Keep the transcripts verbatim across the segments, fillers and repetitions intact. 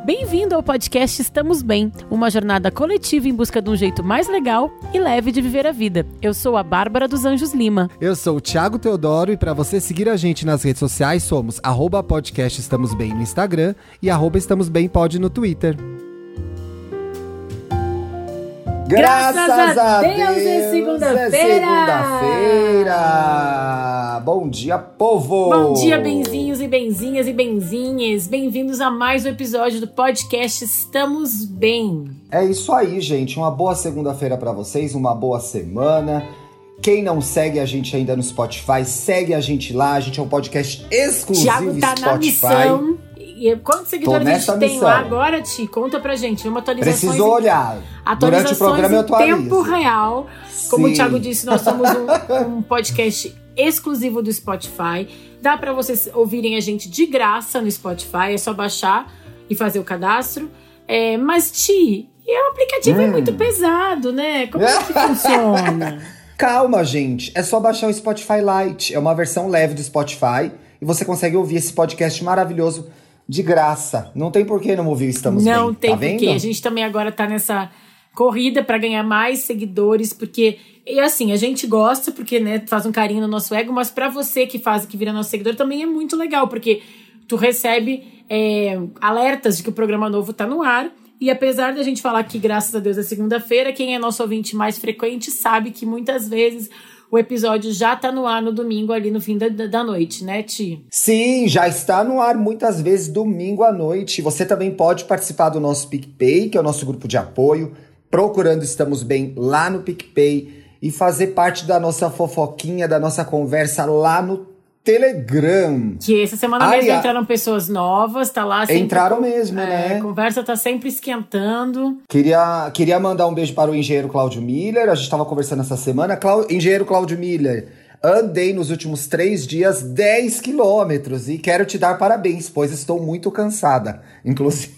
Bem-vindo ao podcast Estamos Bem, uma jornada coletiva em busca de um jeito mais legal e leve de viver a vida. Eu sou a Bárbara dos Anjos Lima. Eu sou o Thiago Teodoro e para você seguir a gente nas redes sociais somos arroba podcast Estamos Bem no Instagram e arroba Estamos Bem Pod no Twitter. Graças, Graças a Deus, Deus é segunda-feira! É segunda-feira! Bom dia, povo! Bom dia, benzinhos e benzinhas e benzinhas! Bem-vindos a mais um episódio do podcast Estamos Bem. É isso aí, gente. Uma boa segunda-feira pra vocês, uma boa semana. Quem não segue a gente ainda no Spotify, segue a gente lá. A gente é um podcast exclusivo Thiago tá Spotify. Na missão. E quantos seguidores a gente tem missão. lá agora, Ti? Conta pra gente. Uma atualização. Precisou olhar. Atualizações Durante o programa eu atualizo. Em tempo real. Como Sim. o Thiago disse, nós somos um, um podcast exclusivo do Spotify. Dá pra vocês ouvirem a gente de graça no Spotify. É só baixar e fazer o cadastro. É, mas, Ti, o aplicativo hum. é muito pesado, né? Como é que funciona? Calma, gente. É só baixar o Spotify Lite. É uma versão leve do Spotify. E você consegue ouvir esse podcast maravilhoso de graça. Não tem por que não ouvir Estamos Bem. Não tem tá porquê. A gente também agora tá nessa corrida pra ganhar mais seguidores, porque, e assim, a gente gosta, porque, né, faz um carinho no nosso ego, mas pra você que faz, que vira nosso seguidor, também é muito legal, porque tu recebe é, alertas de que o programa novo tá no ar. E apesar da gente falar que, graças a Deus, é segunda-feira, quem é nosso ouvinte mais frequente sabe que muitas vezes o episódio já tá no ar no domingo, ali no fim da, da noite, né, Ti? Sim, já está no ar muitas vezes domingo à noite. Você também pode participar do nosso PicPay, que é o nosso grupo de apoio, procurando Estamos Bem lá no PicPay e fazer parte da nossa fofoquinha, da nossa conversa lá no Telegram. Que essa semana Ai, mesmo a... entraram pessoas novas, tá lá sempre... Entraram mesmo, é, né? A conversa tá sempre esquentando. Queria, queria mandar um beijo para o engenheiro Cláudio Miller. A gente tava conversando essa semana. Clá... Engenheiro Cláudio Miller, andei nos últimos três dias dez quilômetros e quero te dar parabéns, pois estou muito cansada. Inclusive,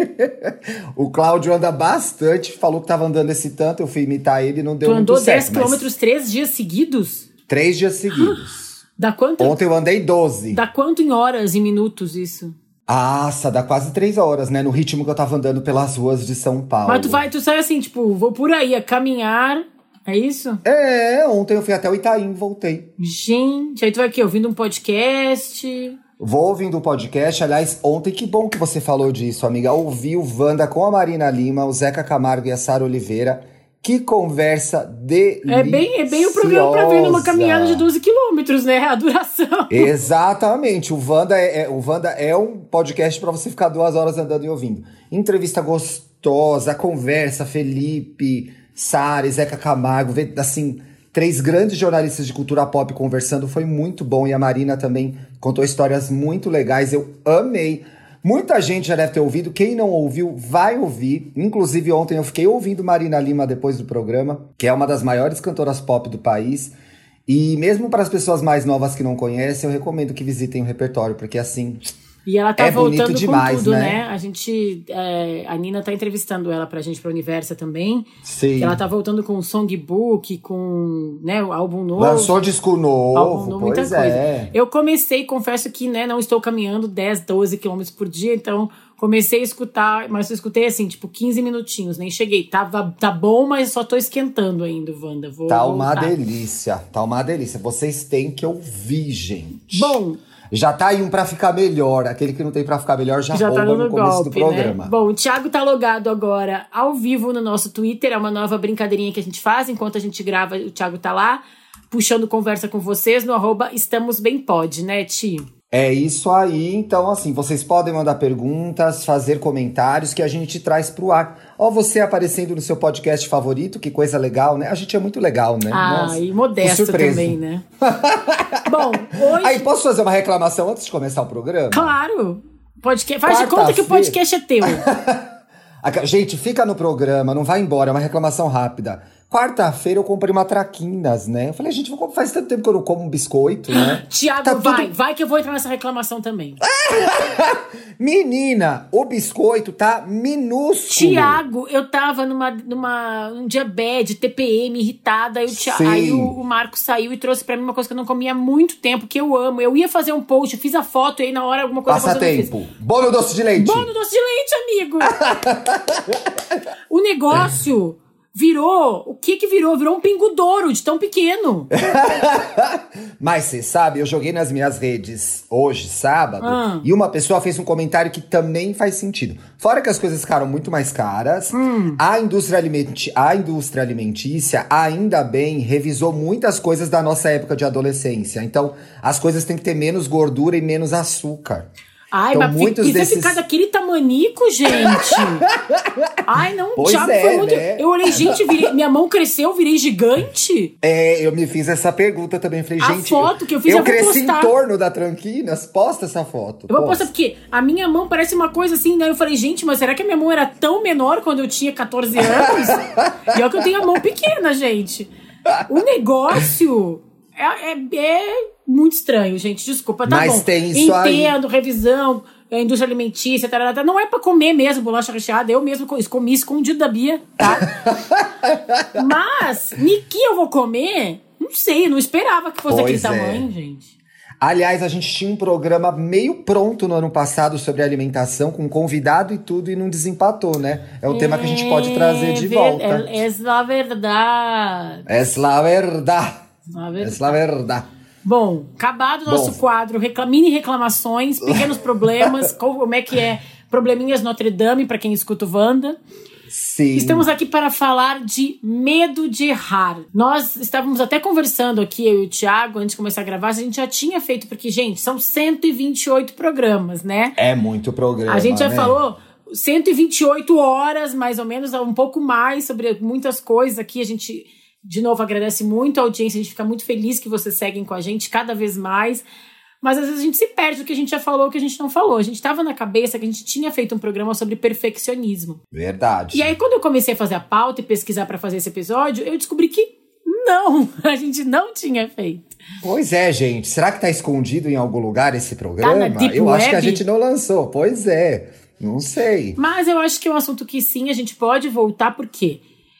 o Cláudio anda bastante, falou que tava andando esse tanto, eu fui imitar ele e não deu tu muito certo. Tu andou dez quilômetros três dias seguidos? Três dias seguidos. Dá quanto? Ontem eu andei doze. Dá quanto em horas, em minutos, isso? Nossa, dá quase três horas, né? No ritmo que eu tava andando pelas ruas de São Paulo. Mas tu vai, tu sai assim, tipo, vou por aí, a caminhar, é isso? É, ontem eu fui até o Itaim, voltei. Gente, aí tu vai aqui, ouvindo um podcast... Vou ouvindo o podcast. Aliás, ontem, que bom que você falou disso, amiga. Ouvi o Wanda com a Marina Lima, o Zeca Camargo e a Sara Oliveira. Que conversa deliciosa. É bem, é bem o programa pra ver numa caminhada de doze quilômetros, né? A duração. Exatamente. O Wanda é, é, o Wanda é um podcast pra você ficar duas horas andando e ouvindo. Entrevista gostosa, conversa, Felipe, Sara, Zeca Camargo, assim, três grandes jornalistas de cultura pop conversando. Foi muito bom. E a Marina também contou histórias muito legais. Eu amei. Muita gente já deve ter ouvido. Quem não ouviu, vai ouvir. Inclusive, ontem eu fiquei ouvindo Marina Lima depois do programa, que é uma das maiores cantoras pop do país. E mesmo para as pessoas mais novas que não conhecem, eu recomendo que visitem o repertório, porque assim... E ela tá é voltando com demais, tudo, né? né? A gente... É, a Nina tá entrevistando ela pra gente, pra Universa também. Sim. Que ela tá voltando com o songbook, com, né, o álbum novo. Lançou disco novo, álbum novo, pois muita é. coisa. Eu comecei, confesso que, né, não estou caminhando dez, doze quilômetros por dia, então comecei a escutar, mas eu escutei assim, tipo, quinze minutinhos, nem cheguei. Tava, tá bom, mas só tô esquentando ainda, Wanda. Vou tá voltar. uma delícia, tá uma delícia. Vocês têm que ouvir, gente. Bom... Já tá aí um pra ficar melhor. Aquele que não tem pra ficar melhor já, já rouba tá no começo golpe, do programa. Né? Bom, o Thiago tá logado agora ao vivo no nosso Twitter. É uma nova brincadeirinha que a gente faz. Enquanto a gente grava, o Thiago tá lá, puxando conversa com vocês no arroba Estamos Bem Pod, né, Ti? É isso aí. Então, assim, vocês podem mandar perguntas, fazer comentários que a gente traz pro ar. Ó, você aparecendo no seu podcast favorito, que coisa legal, né? A gente é muito legal, né? Ah, Nossa, e modesto também, né? Bom, hoje... Aí, posso fazer uma reclamação antes de começar o programa? Claro! Podcast... Faz de conta que o podcast é teu. Gente, fica no programa, não vai embora, é uma reclamação rápida. Quarta-feira eu comprei uma traquinas, né? Eu falei, gente, vou comprar- faz tanto tempo que eu não como um biscoito, né? Tiago, Tá vai, tudo- vai que eu vou entrar nessa reclamação também. Menina, o biscoito tá minúsculo. Tiago, eu tava numa, numa, um dia bad, T P M, irritada, aí, o, Tia- Sim. aí o, o Marco saiu e trouxe pra mim uma coisa que eu não comia há muito tempo, que eu amo. Eu ia fazer um post, fiz a foto e aí na hora alguma coisa aconteceu, eu não fiz. Passatempo. Bolo doce de leite. Bolo doce de leite, amigo! O negócio virou... O que que virou? Virou um pingo-douro de tão pequeno. Mas você sabe, eu joguei nas minhas redes hoje, sábado, Ah. e uma pessoa fez um comentário que também faz sentido. Fora que as coisas ficaram muito mais caras, Hum. a, indústria alimenti- a indústria alimentícia, ainda bem, revisou muitas coisas da nossa época de adolescência. Então, as coisas têm que ter menos gordura e menos açúcar. Ai, Então, mas muitos precisa desses- ficar daquele tamanico, gente. Ai, não, Pois Thiago é, foi muito... né? Eu olhei, gente, virei... minha mão cresceu, virei gigante. É, eu me fiz essa pergunta também. Falei, A gente, foto que eu fiz, eu vou cresci postar. em torno da Tranquinas. Posta essa foto. Eu vou posta. postar porque a minha mão parece uma coisa assim, né? Eu falei, gente, mas será que a minha mão era tão menor quando eu tinha catorze anos? E é que eu tenho a mão pequena, gente. O negócio é, é, é muito estranho, gente. Desculpa, tá Mas bom. tem isso aí. Entendo, revisão, a indústria alimentícia, tarará, não é pra comer mesmo bolacha recheada. Eu mesmo co- comi escondido da Bia, tá? Mas, Niki eu vou comer? Não sei, eu não esperava que fosse Pois daquele é. tamanho, gente. Aliás, a gente tinha um programa meio pronto no ano passado sobre alimentação, com convidado e tudo, e não desempatou, né? É um tema que a gente pode trazer de ver- volta. É, é a verdade. Es la verdad. A verdade. Es la verdad. Bom, acabado o nosso Bom. quadro, recla- mini reclamações, pequenos problemas, como é que é probleminhas Notre Dame, pra quem escuta o Wanda. Sim. Estamos aqui para falar de medo de errar. Nós estávamos até conversando aqui, eu e o Thiago, antes de começar a gravar, a gente já tinha feito, porque, gente, são cento e vinte e oito programas, né? É muito programa, A gente já né? falou cento e vinte e oito horas, mais ou menos, um pouco mais, sobre muitas coisas aqui. A gente, de novo, agradece muito a audiência, a gente fica muito feliz que vocês seguem com a gente cada vez mais. Mas às vezes a gente se perde do que a gente já falou, o que a gente não falou. A gente estava na cabeça que a gente tinha feito um programa sobre perfeccionismo. Verdade. E aí, quando eu comecei a fazer a pauta e pesquisar para fazer esse episódio, eu descobri que não, a gente não tinha feito. Pois é, gente. Será que tá escondido em algum lugar esse programa? Tá na Deep Eu acho que a Web? gente não lançou. Pois é. Não sei. Mas eu acho que é um assunto que sim, a gente pode voltar, por quê?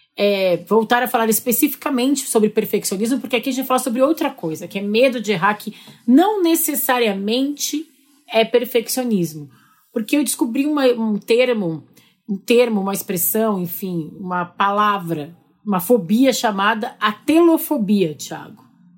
É, voltar a falar especificamente sobre perfeccionismo, porque aqui a gente fala sobre outra coisa, que é medo de errar, que não necessariamente é perfeccionismo. Porque eu descobri uma, um termo, um termo, uma expressão, enfim, uma palavra, uma fobia chamada atelofobia, Thiago.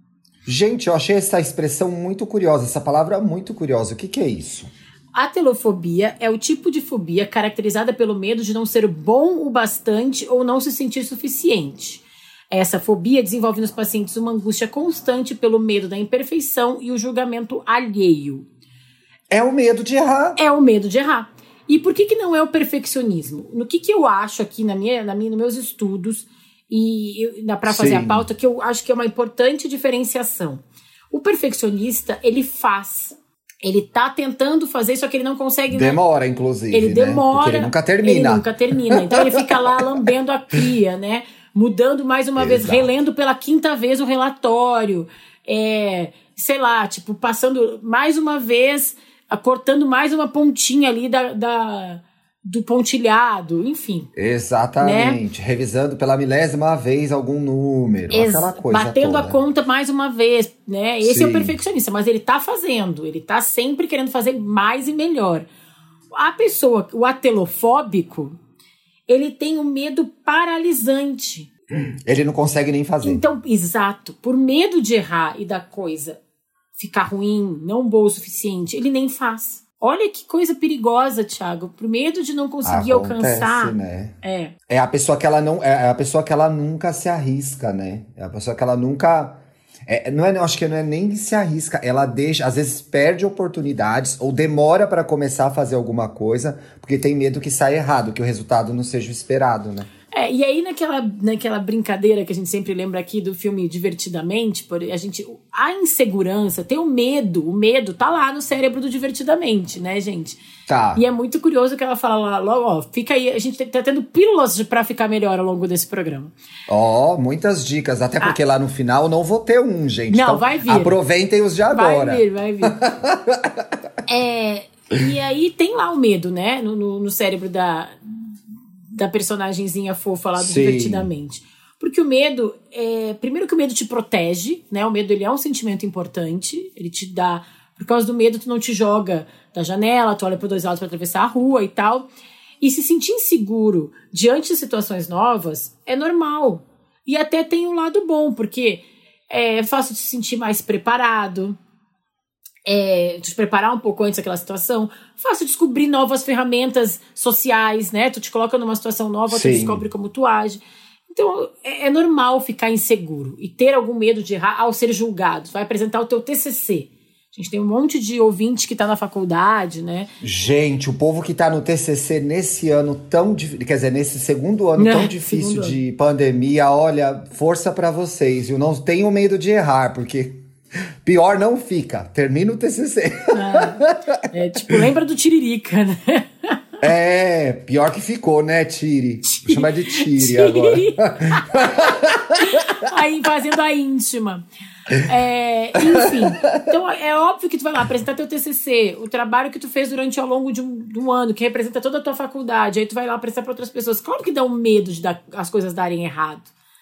Gente, eu achei essa expressão muito curiosa. Essa palavra muito curiosa. O que que é isso? A telofobia é o tipo de fobia caracterizada pelo medo de não ser bom o bastante ou não se sentir suficiente. Essa fobia desenvolve nos pacientes uma angústia constante pelo medo da imperfeição e o julgamento alheio. É o medo de errar. É o medo de errar. E por que que não é o perfeccionismo? No que que eu acho aqui na minha, na minha, nos meus estudos e para fazer Sim. a pauta, que eu acho que é uma importante diferenciação. O perfeccionista, ele faz... Ele tá tentando fazer, só que ele não consegue... Demora, inclusive, Ele né? demora. Porque ele nunca termina. Ele nunca termina. Então ele fica lá lambendo a cria, né? Mudando mais uma vez, Exato. relendo pela quinta vez o relatório. É, sei lá, tipo, passando mais uma vez, cortando mais uma pontinha ali da, da, do pontilhado, enfim. Exatamente. Né? Revisando pela milésima vez algum número. Ex- aquela coisa batendo toda. a conta mais uma vez, né? Esse é o Sim. perfeccionista, mas ele tá fazendo, ele tá sempre querendo fazer mais e melhor. A pessoa, o atelofóbico, ele tem um medo paralisante. Ele não consegue nem fazer. Então, exato, por medo de errar e da coisa ficar ruim, não boa o suficiente, ele nem faz. Olha que coisa perigosa, Thiago. Por medo de não conseguir Acontece, alcançar. né? É. É a pessoa que ela não, é a pessoa que ela nunca se arrisca, né? É a pessoa que ela nunca, é, não é, eu acho que não é nem se arrisca, ela deixa, às vezes perde oportunidades ou demora para começar a fazer alguma coisa porque tem medo que saia errado, que o resultado não seja o esperado, né? É, e aí naquela, naquela brincadeira que a gente sempre lembra aqui do filme Divertidamente, por, a gente, a insegurança, tem o medo, o medo tá lá no cérebro do Divertidamente, né, gente? Tá. E é muito curioso que ela fala lá, logo, ó, fica aí, a gente tá tendo pílulas pra ficar melhor ao longo desse programa. Ó, oh, muitas dicas, até porque ah. lá no final eu não vou ter um, gente. Não, então, vai vir. Aproveitem os de agora. Vai vir, vai vir. é, e aí tem lá o medo, né, no, no, no cérebro da... da personagenzinha fofa lá do Sim. Divertidamente. Porque o medo, é, primeiro que o medo te protege, né? O medo, ele é um sentimento importante, ele te dá... Por causa do medo, tu não te joga da janela, tu olha para dois lados para atravessar a rua e tal. E se sentir inseguro diante de situações novas é normal. E até tem um lado bom, porque é fácil de se sentir mais preparado, É, te preparar um pouco antes daquela situação, fácil descobrir novas ferramentas sociais, né? Tu te coloca numa situação nova, Sim. tu descobre como tu age. Então, é, é normal ficar inseguro e ter algum medo de errar ao ser julgado. Tu vai apresentar o teu T C C. A gente tem um monte de ouvinte que tá na faculdade, né? Gente, o povo que tá no T C C nesse ano tão difícil, quer dizer, nesse segundo ano Não, tão difícil segundo de pandemia, olha, força pra vocês, viu? Não tenham medo de errar, porque... Pior não fica. Termina o T C C. Ah, é, tipo, lembra do Tiririca, né? É, pior que ficou, né, Tiri? Vou chamar de Tiri, Tiri. agora. Aí, fazendo a íntima. É, enfim, então é óbvio que tu vai lá apresentar teu T C C, o trabalho que tu fez durante ao longo de um, de um ano, que representa toda a tua faculdade, aí tu vai lá apresentar para outras pessoas. Claro que dá um medo de dar, as coisas darem errado,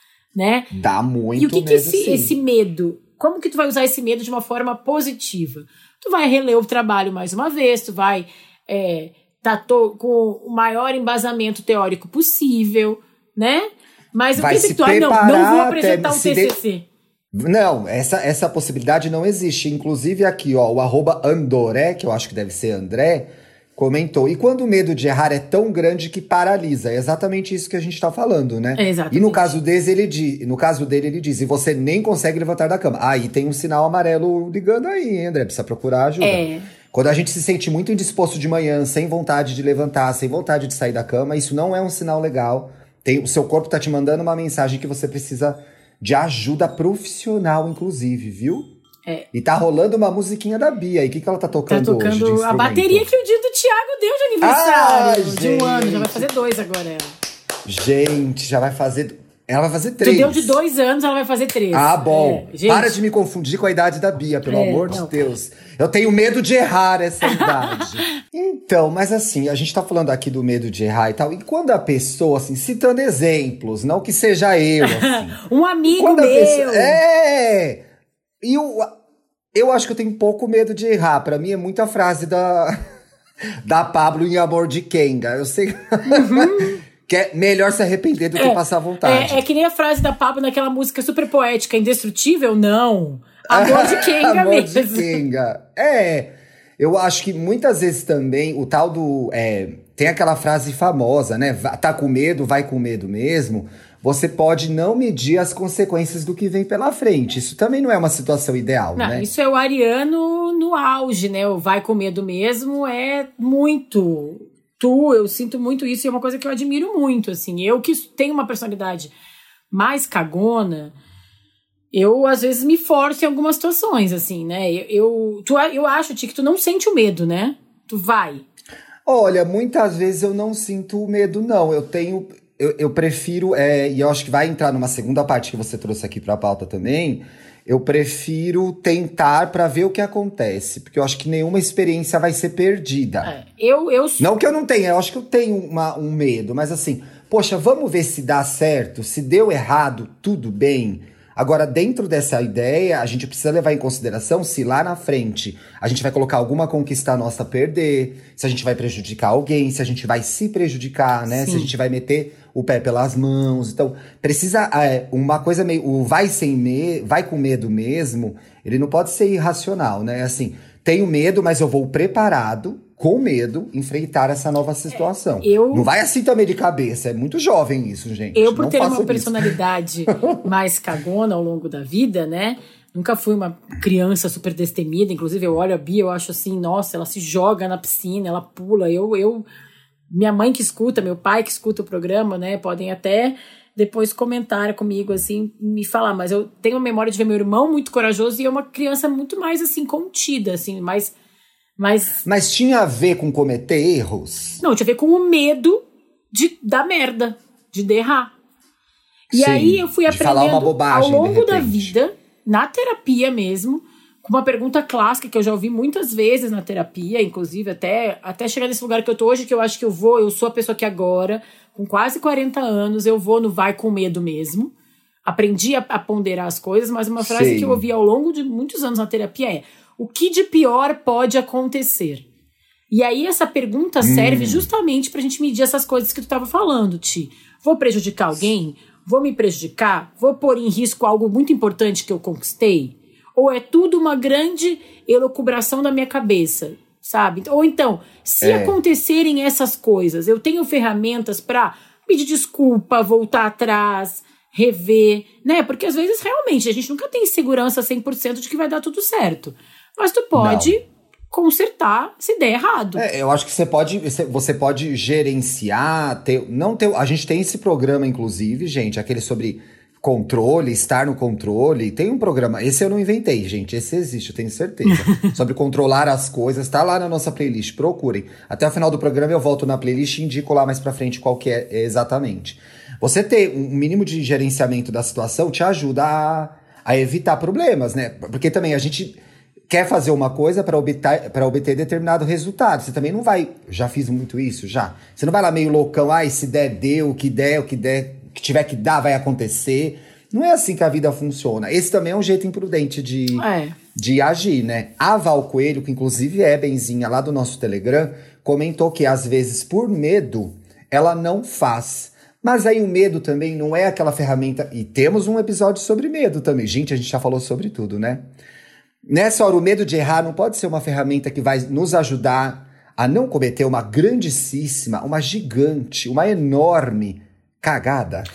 né? Dá muito medo. E o que, medo, que esse, sim. esse medo... Como que tu vai usar esse medo de uma forma positiva? Tu vai reler o trabalho mais uma vez, tu vai é, tá to, com o maior embasamento teórico possível, né? Mas vai o que tu ah, não, não vou apresentar um T C C. De... Não, essa, essa possibilidade não existe. Inclusive aqui, ó, o arroba Andoré, que eu acho que deve ser André, comentou. E quando o medo de errar é tão grande que paralisa? É exatamente isso que a gente tá falando, né? É exatamente. E no caso, dele, ele diz, no caso dele, ele diz, e você nem consegue levantar da cama. Aí tem um sinal amarelo ligando aí, hein, André? Precisa procurar ajuda. É. Quando a gente se sente muito indisposto de manhã, sem vontade de levantar, sem vontade de sair da cama, isso não é um sinal legal. Tem, o seu corpo tá te mandando uma mensagem que você precisa de ajuda profissional, inclusive, viu? É. E tá rolando uma musiquinha da Bia. E o que, que ela tá tocando hoje? Tá tocando hoje a bateria que o dia do Thiago deu de aniversário. Ah, de gente. um ano. Já vai fazer dois agora ela. Gente, já vai fazer... Ela vai fazer três. Tu deu de dois anos, ela vai fazer três. Ah, bom. É, Para de me confundir com a idade da Bia, pelo é, amor não. de Deus. Eu tenho medo de errar essa idade. Então, mas assim, a gente tá falando aqui do medo de errar e tal. E quando a pessoa, assim, citando exemplos, não que seja eu, assim. um amigo quando meu. A pessoa, é! E o... Eu acho que eu tenho pouco medo de errar. Pra mim é muita frase da, da Pablo em Amor de Kenga. Eu sei uhum. que é melhor se arrepender do que é, passar vontade. É, é que nem a frase da Pablo naquela música super poética, Indestrutível? Não. Amor de Kenga Amor mesmo. de Kenga. É, eu acho que muitas vezes também o tal do... É, tem aquela frase famosa, né? Tá com medo, vai com medo mesmo. Você pode não medir as consequências do que vem pela frente. Isso também não é uma situação ideal, não, né? Isso é o ariano no auge, né? O vai com medo mesmo é muito. Tu, eu sinto muito isso e é uma coisa que eu admiro muito, assim. Eu que tenho uma personalidade mais cagona, eu às vezes me forço em algumas situações, assim, né? Eu, eu, tu, eu acho, Ti, que tu não sente o medo, né? Tu vai. Olha, muitas vezes eu não sinto o medo, não. Eu tenho... Eu, eu prefiro, é, e eu acho que vai entrar numa segunda parte que você trouxe aqui pra pauta também, eu prefiro tentar pra ver o que acontece, porque eu acho que nenhuma experiência vai ser perdida. É, eu, eu... Não que eu não tenha, eu acho que eu tenho uma, um medo, mas assim, poxa, vamos ver se dá certo, se deu errado, tudo bem. Agora, dentro dessa ideia, a gente precisa levar em consideração se lá na frente a gente vai colocar alguma conquista nossa a perder, se a gente vai prejudicar alguém, se a gente vai se prejudicar, né? Sim. Se a gente vai meter o pé pelas mãos. Então, precisa... É, uma coisa meio... O vai sem medo, vai com medo mesmo, ele não pode ser irracional, né? Assim, tenho medo, mas eu vou preparado, com medo, enfrentar essa nova situação. É, eu... Não vai assim também de cabeça, é muito jovem isso, gente. Eu, por não ter uma isso. personalidade mais cagona ao longo da vida, né? Nunca fui uma criança super destemida. Inclusive, eu olho a Bia, eu acho assim, nossa, ela se joga na piscina, ela pula. Eu, eu minha mãe que escuta, meu pai que escuta o programa, né, podem até depois comentar comigo, assim, me falar. Mas eu tenho a memória de ver meu irmão muito corajoso e é uma criança muito mais, assim, contida, assim, mais... mais... Mas tinha a ver com cometer erros? Não, tinha a ver com o medo de dar merda, de errar. E Sim, aí eu fui de falar uma aprendendo bobagem, ao longo de da repente. vida, na terapia mesmo, com uma pergunta clássica que eu já ouvi muitas vezes na terapia, inclusive até, até chegar nesse lugar que eu tô hoje, que eu acho que eu vou, eu sou a pessoa que agora, com quase quarenta anos, eu vou no vai com medo mesmo. Aprendi a, a ponderar as coisas, mas uma frase Sim. que eu ouvi ao longo de muitos anos na terapia é: o que de pior pode acontecer? E aí essa pergunta hum. serve justamente pra gente medir essas coisas que tu tava falando, Ti. Vou prejudicar alguém? Vou me prejudicar? Vou pôr em risco algo muito importante que eu conquistei? Ou é tudo uma grande elucubração da minha cabeça, sabe? Ou então, se É. acontecerem essas coisas, eu tenho ferramentas pra pedir desculpa, voltar atrás, rever, né? Porque às vezes realmente a gente nunca tem segurança cem por cento de que vai dar tudo certo. Mas tu pode Não. consertar se der errado. É, eu acho que você pode, você pode gerenciar, ter, não ter, a gente tem esse programa, inclusive, gente, aquele sobre controle, estar no controle. Tem um programa, esse eu não inventei, gente, esse existe, eu tenho certeza. Sobre controlar as coisas, tá lá na nossa playlist, procurem. Até o final do programa eu volto na playlist e indico lá mais pra frente qual que é exatamente. Você ter um mínimo de gerenciamento da situação te ajuda a, a evitar problemas, né? Porque também a gente quer fazer uma coisa para obter, para obter determinado resultado. Você também não vai... Já fiz muito isso, já. Você não vai lá meio loucão, ai, se der, deu, o que der, o que der, o que tiver que dar, vai acontecer. Não é assim que a vida funciona. Esse também é um jeito imprudente de, É. de agir, né? A Val Coelho, que inclusive é benzinha lá do nosso Telegram, comentou que às vezes, por medo, ela não faz. Mas aí o medo também não é aquela ferramenta... E temos um episódio sobre medo também. Gente, a gente já falou sobre tudo, né? Nessa hora, o medo de errar não pode ser uma ferramenta que vai nos ajudar a não cometer uma grandíssima, uma gigante, uma enorme cagada.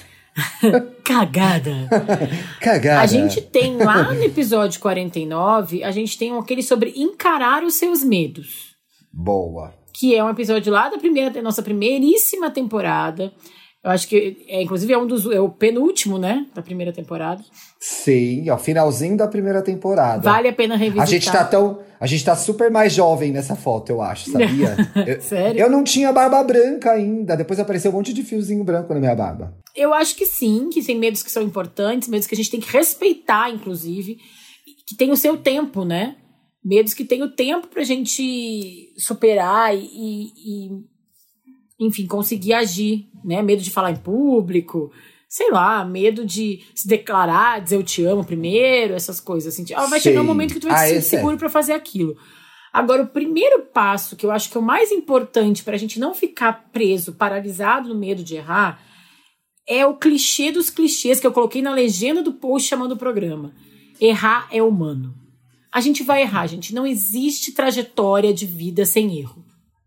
Cagada. Cagada. A gente tem lá no episódio quarenta e nove, a gente tem aquele sobre encarar os seus medos. Boa. Que é um episódio lá da, primeira, da nossa primeiríssima temporada. Eu acho que, é, inclusive, é um dos é o penúltimo, né? Da primeira temporada. Sim, ó, finalzinho da primeira temporada. Vale a pena revisitar. A gente tá tão... A gente tá super mais jovem nessa foto, eu acho, sabia? eu, Sério? Eu não tinha barba branca ainda. Depois apareceu um monte de fiozinho branco na minha barba. Eu acho que sim, que tem medos que são importantes, medos que a gente tem que respeitar, inclusive, que tem o seu tempo, né? Medos que tem o tempo pra gente superar e, e enfim, conseguir agir, né? Medo de falar em público, sei lá, medo de se declarar, dizer eu te amo primeiro, essas coisas assim. Ah, vai Sei. chegar um momento que tu vai Ah, se sentir esse é. seguro pra fazer aquilo. Agora, o primeiro passo, que eu acho que é o mais importante pra gente não ficar preso, paralisado no medo de errar, é o clichê dos clichês que eu coloquei na legenda do post chamando o programa. Errar é humano. A gente vai errar, gente. Não existe trajetória de vida sem erro.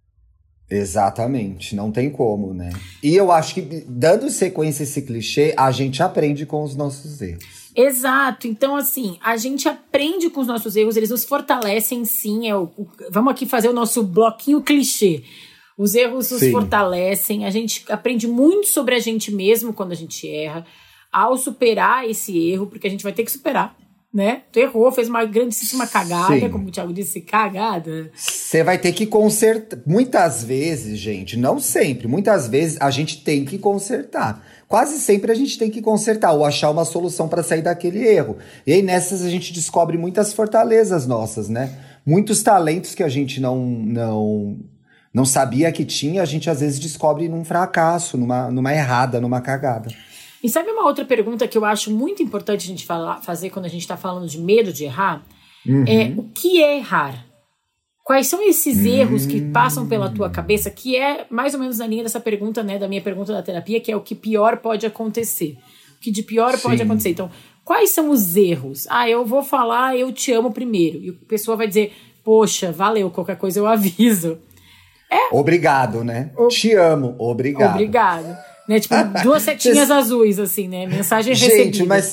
Exatamente, não tem como, né? E eu acho que, dando sequência a esse clichê, a gente aprende com os nossos erros. Exato. Então, assim, a gente aprende com os nossos erros, eles nos fortalecem, sim. É o, o, vamos aqui fazer o nosso bloquinho clichê. Os erros nos Sim. fortalecem, a gente aprende muito sobre a gente mesmo quando a gente erra, ao superar esse erro, porque a gente vai ter que superar, né? Tu errou, fez uma grandíssima cagada, Sim. como o Thiago disse, cagada. Você vai ter que consertar. Muitas vezes, gente, não sempre, muitas vezes a gente tem que consertar. Quase sempre a gente tem que consertar ou achar uma solução para sair daquele erro. E aí nessas a gente descobre muitas fortalezas nossas, né? Muitos talentos que a gente não, não, não sabia que tinha, a gente às vezes descobre num fracasso, numa, numa errada, numa cagada. E sabe uma outra pergunta que eu acho muito importante a gente falar, fazer quando a gente está falando de medo de errar? Uhum. É o que é errar? Quais são esses erros que passam pela tua cabeça? Que é mais ou menos na linha dessa pergunta, né? Da minha pergunta da terapia, que é o que pior pode acontecer. O que de pior Sim. pode acontecer. Então, quais são os erros? Ah, eu vou falar eu te amo primeiro. E a pessoa vai dizer, poxa, valeu, qualquer coisa eu aviso. É. Obrigado, né? O... Te amo, obrigado. Obrigado. Né? Tipo, duas setinhas azuis, assim, né? Mensagem recebida. Gente, mas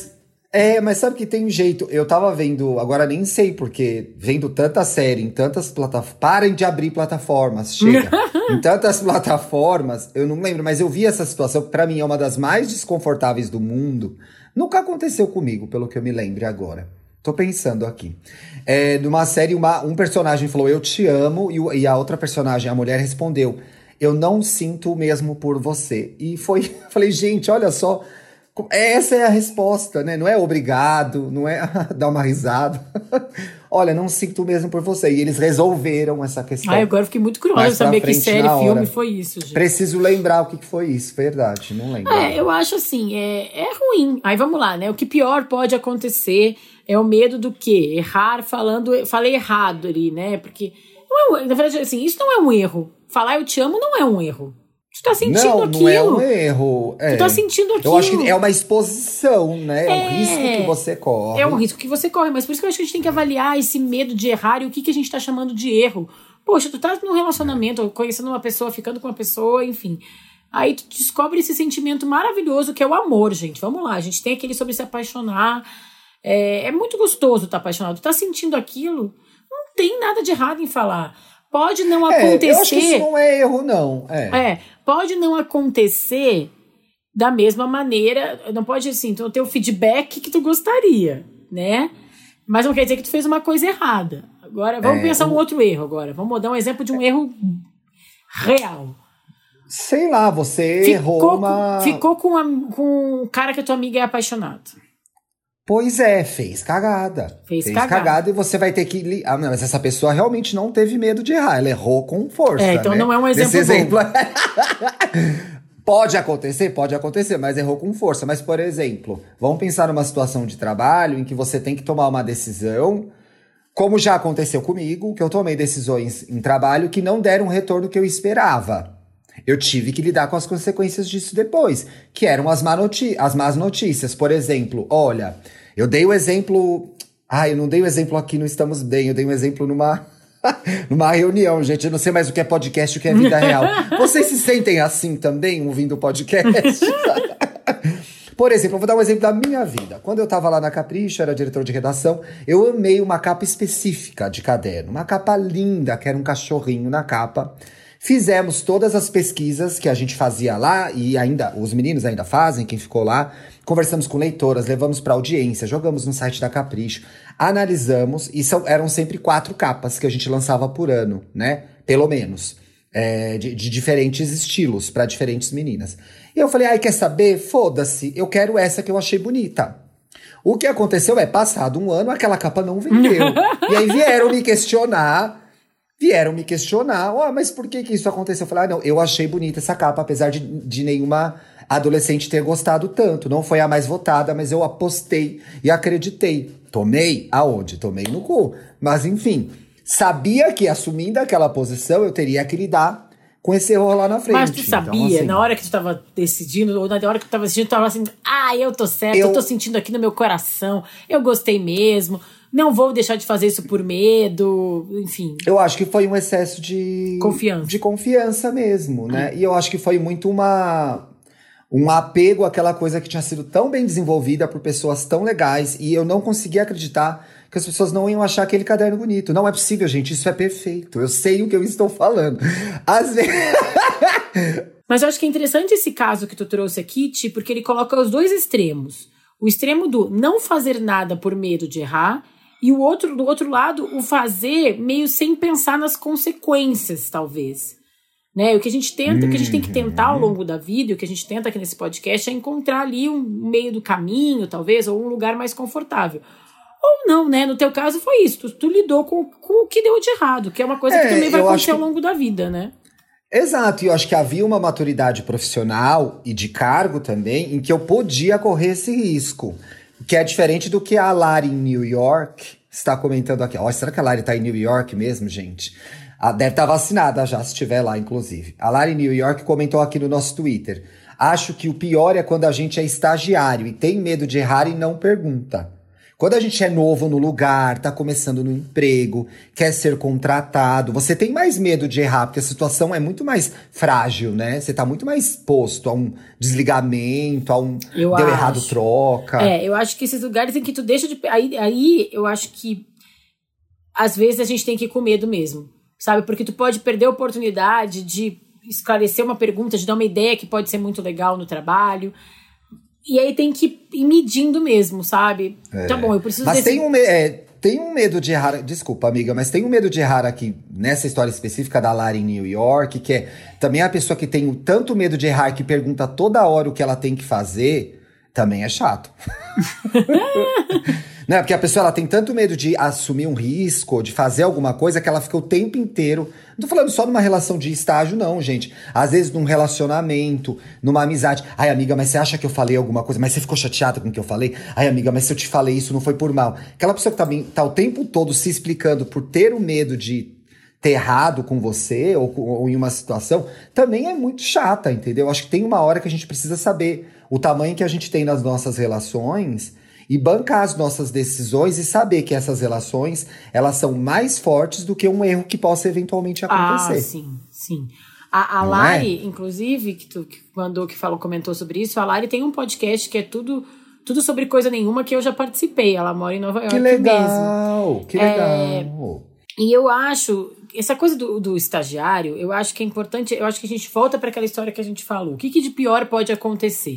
É, mas sabe que tem um jeito. Eu tava vendo, agora nem sei porque, vendo tanta série em tantas plataformas. Parem de abrir plataformas, chega. Em tantas plataformas, eu não lembro, mas eu vi essa situação que pra mim é uma das mais desconfortáveis do mundo. Nunca aconteceu comigo, pelo que eu me lembre agora. Tô pensando aqui. É, numa série, uma, um personagem falou, eu te amo, e, o- e a outra personagem, a mulher, respondeu, eu não sinto o mesmo por você. E foi, falei, gente, olha só. Essa é a resposta, né? Não é obrigado, não é dar uma risada. Olha, não sinto mesmo por você. E eles resolveram essa questão. Ai, agora eu fiquei muito curiosa Mais de saber pra que frente, série, na hora. filme foi isso, gente. Preciso lembrar o que que foi isso, verdade, não lembro. É, eu acho assim, é, é ruim. Aí vamos lá, né? O que pior pode acontecer é o medo do quê? Errar falando... Falei errado ali, né? Porque, não é um- na verdade, assim, isso não é um erro. Falar eu te amo não é um erro. Tu tá sentindo não, aquilo. não é um erro. É. Tu tá sentindo aquilo. Eu acho que é uma exposição, né? É, É. um risco que você corre. É um risco que você corre, mas por isso que eu acho que a gente tem que avaliar esse medo de errar e o que, que a gente tá chamando de erro. Poxa, tu tá num relacionamento, conhecendo uma pessoa, ficando com uma pessoa, enfim. Aí tu descobre esse sentimento maravilhoso que é o amor, gente. Vamos lá, a gente tem aquele sobre se apaixonar. É, é muito gostoso estar apaixonado. Tu tá sentindo aquilo, não tem nada de errado em falar. Pode não É, acontecer. eu acho que isso não é erro, não. É. É, pode não acontecer da mesma maneira, não pode assim, tu não ter o feedback que tu gostaria, né? Mas não quer dizer que tu fez uma coisa errada. Agora, vamos É, pensar o- um outro erro agora. Vamos dar um exemplo de um erro real. Sei lá, você Ficou, errou uma... com, ficou com, a, com o cara que a tua amiga é apaixonado. Pois é, fez cagada. Fez cagada. e você vai ter que... li- Ah, não, mas essa pessoa realmente não teve medo de errar. Ela errou com força, É, então né? não é um exemplo Nesse bom. exemplo... Pode acontecer? Pode acontecer, mas errou com força. Mas, por exemplo, vamos pensar numa situação de trabalho em que você tem que tomar uma decisão, como já aconteceu comigo, que eu tomei decisões em trabalho que não deram o retorno que eu esperava. Eu tive que lidar com as consequências disso depois, que eram as, má noti- as más notícias. Por exemplo, olha, eu dei o exemplo... Ah, eu não dei o exemplo aqui no Estamos Bem, eu dei um exemplo numa... numa reunião, gente. Eu não sei mais o que é podcast e o que é vida real. Vocês se sentem assim também, ouvindo o podcast? Por exemplo, eu vou dar um exemplo da minha vida. Quando eu tava lá na Capricho, era diretor de redação, eu amei uma capa específica de caderno. Uma capa linda, que era um cachorrinho na capa. Fizemos todas as pesquisas que a gente fazia lá, e ainda os meninos ainda fazem, quem ficou lá. Conversamos com leitoras, levamos para audiência, jogamos no site da Capricho, analisamos, e são, eram sempre quatro capas que a gente lançava por ano, né? Pelo menos. É, de, de diferentes estilos, para diferentes meninas. E eu falei, ai, quer saber? Foda-se, eu quero essa que eu achei bonita. O que aconteceu é, passado um ano, aquela capa não vendeu. E aí vieram me questionar... Vieram me questionar, oh, mas por que que isso aconteceu? Eu falei, ah, não, eu achei bonita essa capa, apesar de, de nenhuma adolescente ter gostado tanto. Não foi a mais votada, mas eu apostei e acreditei. Tomei aonde? Tomei no cu. Mas enfim, sabia que assumindo aquela posição, eu teria que lidar com esse erro lá na frente. Mas tu sabia, então, assim, na hora que tu tava decidindo, ou na hora que tu tava decidindo, tu tava assim, ah, eu tô certo, eu, Eu- tô sentindo aqui no meu coração, eu gostei mesmo, não vou deixar de fazer isso por medo, enfim. Eu acho que foi um excesso de... Confiança. De confiança mesmo, né? E eu acho que foi muito uma... Um apego àquela coisa que tinha sido tão bem desenvolvida por pessoas tão legais. E eu não conseguia acreditar que as pessoas não iam achar aquele caderno bonito. Não é possível, gente. Isso é perfeito. Eu sei o que eu estou falando. Às vezes... Mas eu acho que é interessante esse caso que tu trouxe aqui, Ti, porque ele coloca os dois extremos. O extremo do não fazer nada por medo de errar, e o outro, do outro lado, o fazer meio sem pensar nas consequências, talvez. Né? O que a gente tenta, o que a gente tem que tentar ao longo da vida, e o que a gente tenta aqui nesse podcast é encontrar ali um meio do caminho, talvez, ou um lugar mais confortável. Ou não, né? No teu caso foi isso. Tu, tu lidou com, com o que deu de errado, que é uma coisa É, que também vai eu acontecer acho que- ao longo da vida, né? Exato, e eu acho que havia uma maturidade profissional e de cargo também em que eu podia correr esse risco. Que é diferente do que a Lari em New York está comentando aqui. Ó, será que a Lari tá em New York mesmo, gente? Ah, deve estar vacinada já, se estiver lá, inclusive. A Lari em New York comentou aqui no nosso Twitter. Acho que o pior é quando a gente é estagiário e tem medo de errar e não pergunta. Quando a gente é novo no lugar, tá começando no emprego, quer ser contratado, você tem mais medo de errar, porque a situação é muito mais frágil, né? Você tá muito mais exposto a um desligamento, a um eu deu acho. errado troca. É, eu acho que esses lugares em que tu deixa de... Aí, aí eu acho que às vezes a gente tem que ir com medo mesmo, sabe? Porque tu pode perder a oportunidade de esclarecer uma pergunta, de dar uma ideia que pode ser muito legal no trabalho. E aí tem que ir medindo mesmo, sabe? É. Tá bom, eu preciso... Mas desse... tem um, é, tem um medo de errar... Desculpa, amiga, mas tem um medo de errar aqui, nessa história específica da Lari em New York, que é também a pessoa que tem o tanto medo de errar que pergunta toda hora o que ela tem que fazer, também é chato. Não, porque a pessoa ela tem tanto medo de assumir um risco, de fazer alguma coisa, que ela fica o tempo inteiro... Não tô falando só numa relação de estágio, não, gente. Às vezes num relacionamento, numa amizade. Ai, amiga, mas você acha que eu falei alguma coisa? Mas você ficou chateada com o que eu falei? Ai, amiga, mas se eu te falei isso, não foi por mal. Aquela pessoa que também tá o tempo todo se explicando por ter o medo de ter errado com você, ou, ou em uma situação, também é muito chata, entendeu? Acho que tem uma hora que a gente precisa saber o tamanho que a gente tem nas nossas relações... E bancar as nossas decisões e saber que essas relações, elas são mais fortes do que um erro que possa eventualmente acontecer. Ah, sim, sim. A, a Lari, é? inclusive, que tu que mandou, que falou, comentou sobre isso, a Lari tem um podcast que é tudo, tudo sobre coisa nenhuma, que eu já participei. Ela mora em Nova York que legal, mesmo. Que legal, é, E eu acho, essa coisa do, do estagiário, eu acho que é importante, eu acho que a gente volta para aquela história que a gente falou. O que, que de pior pode acontecer?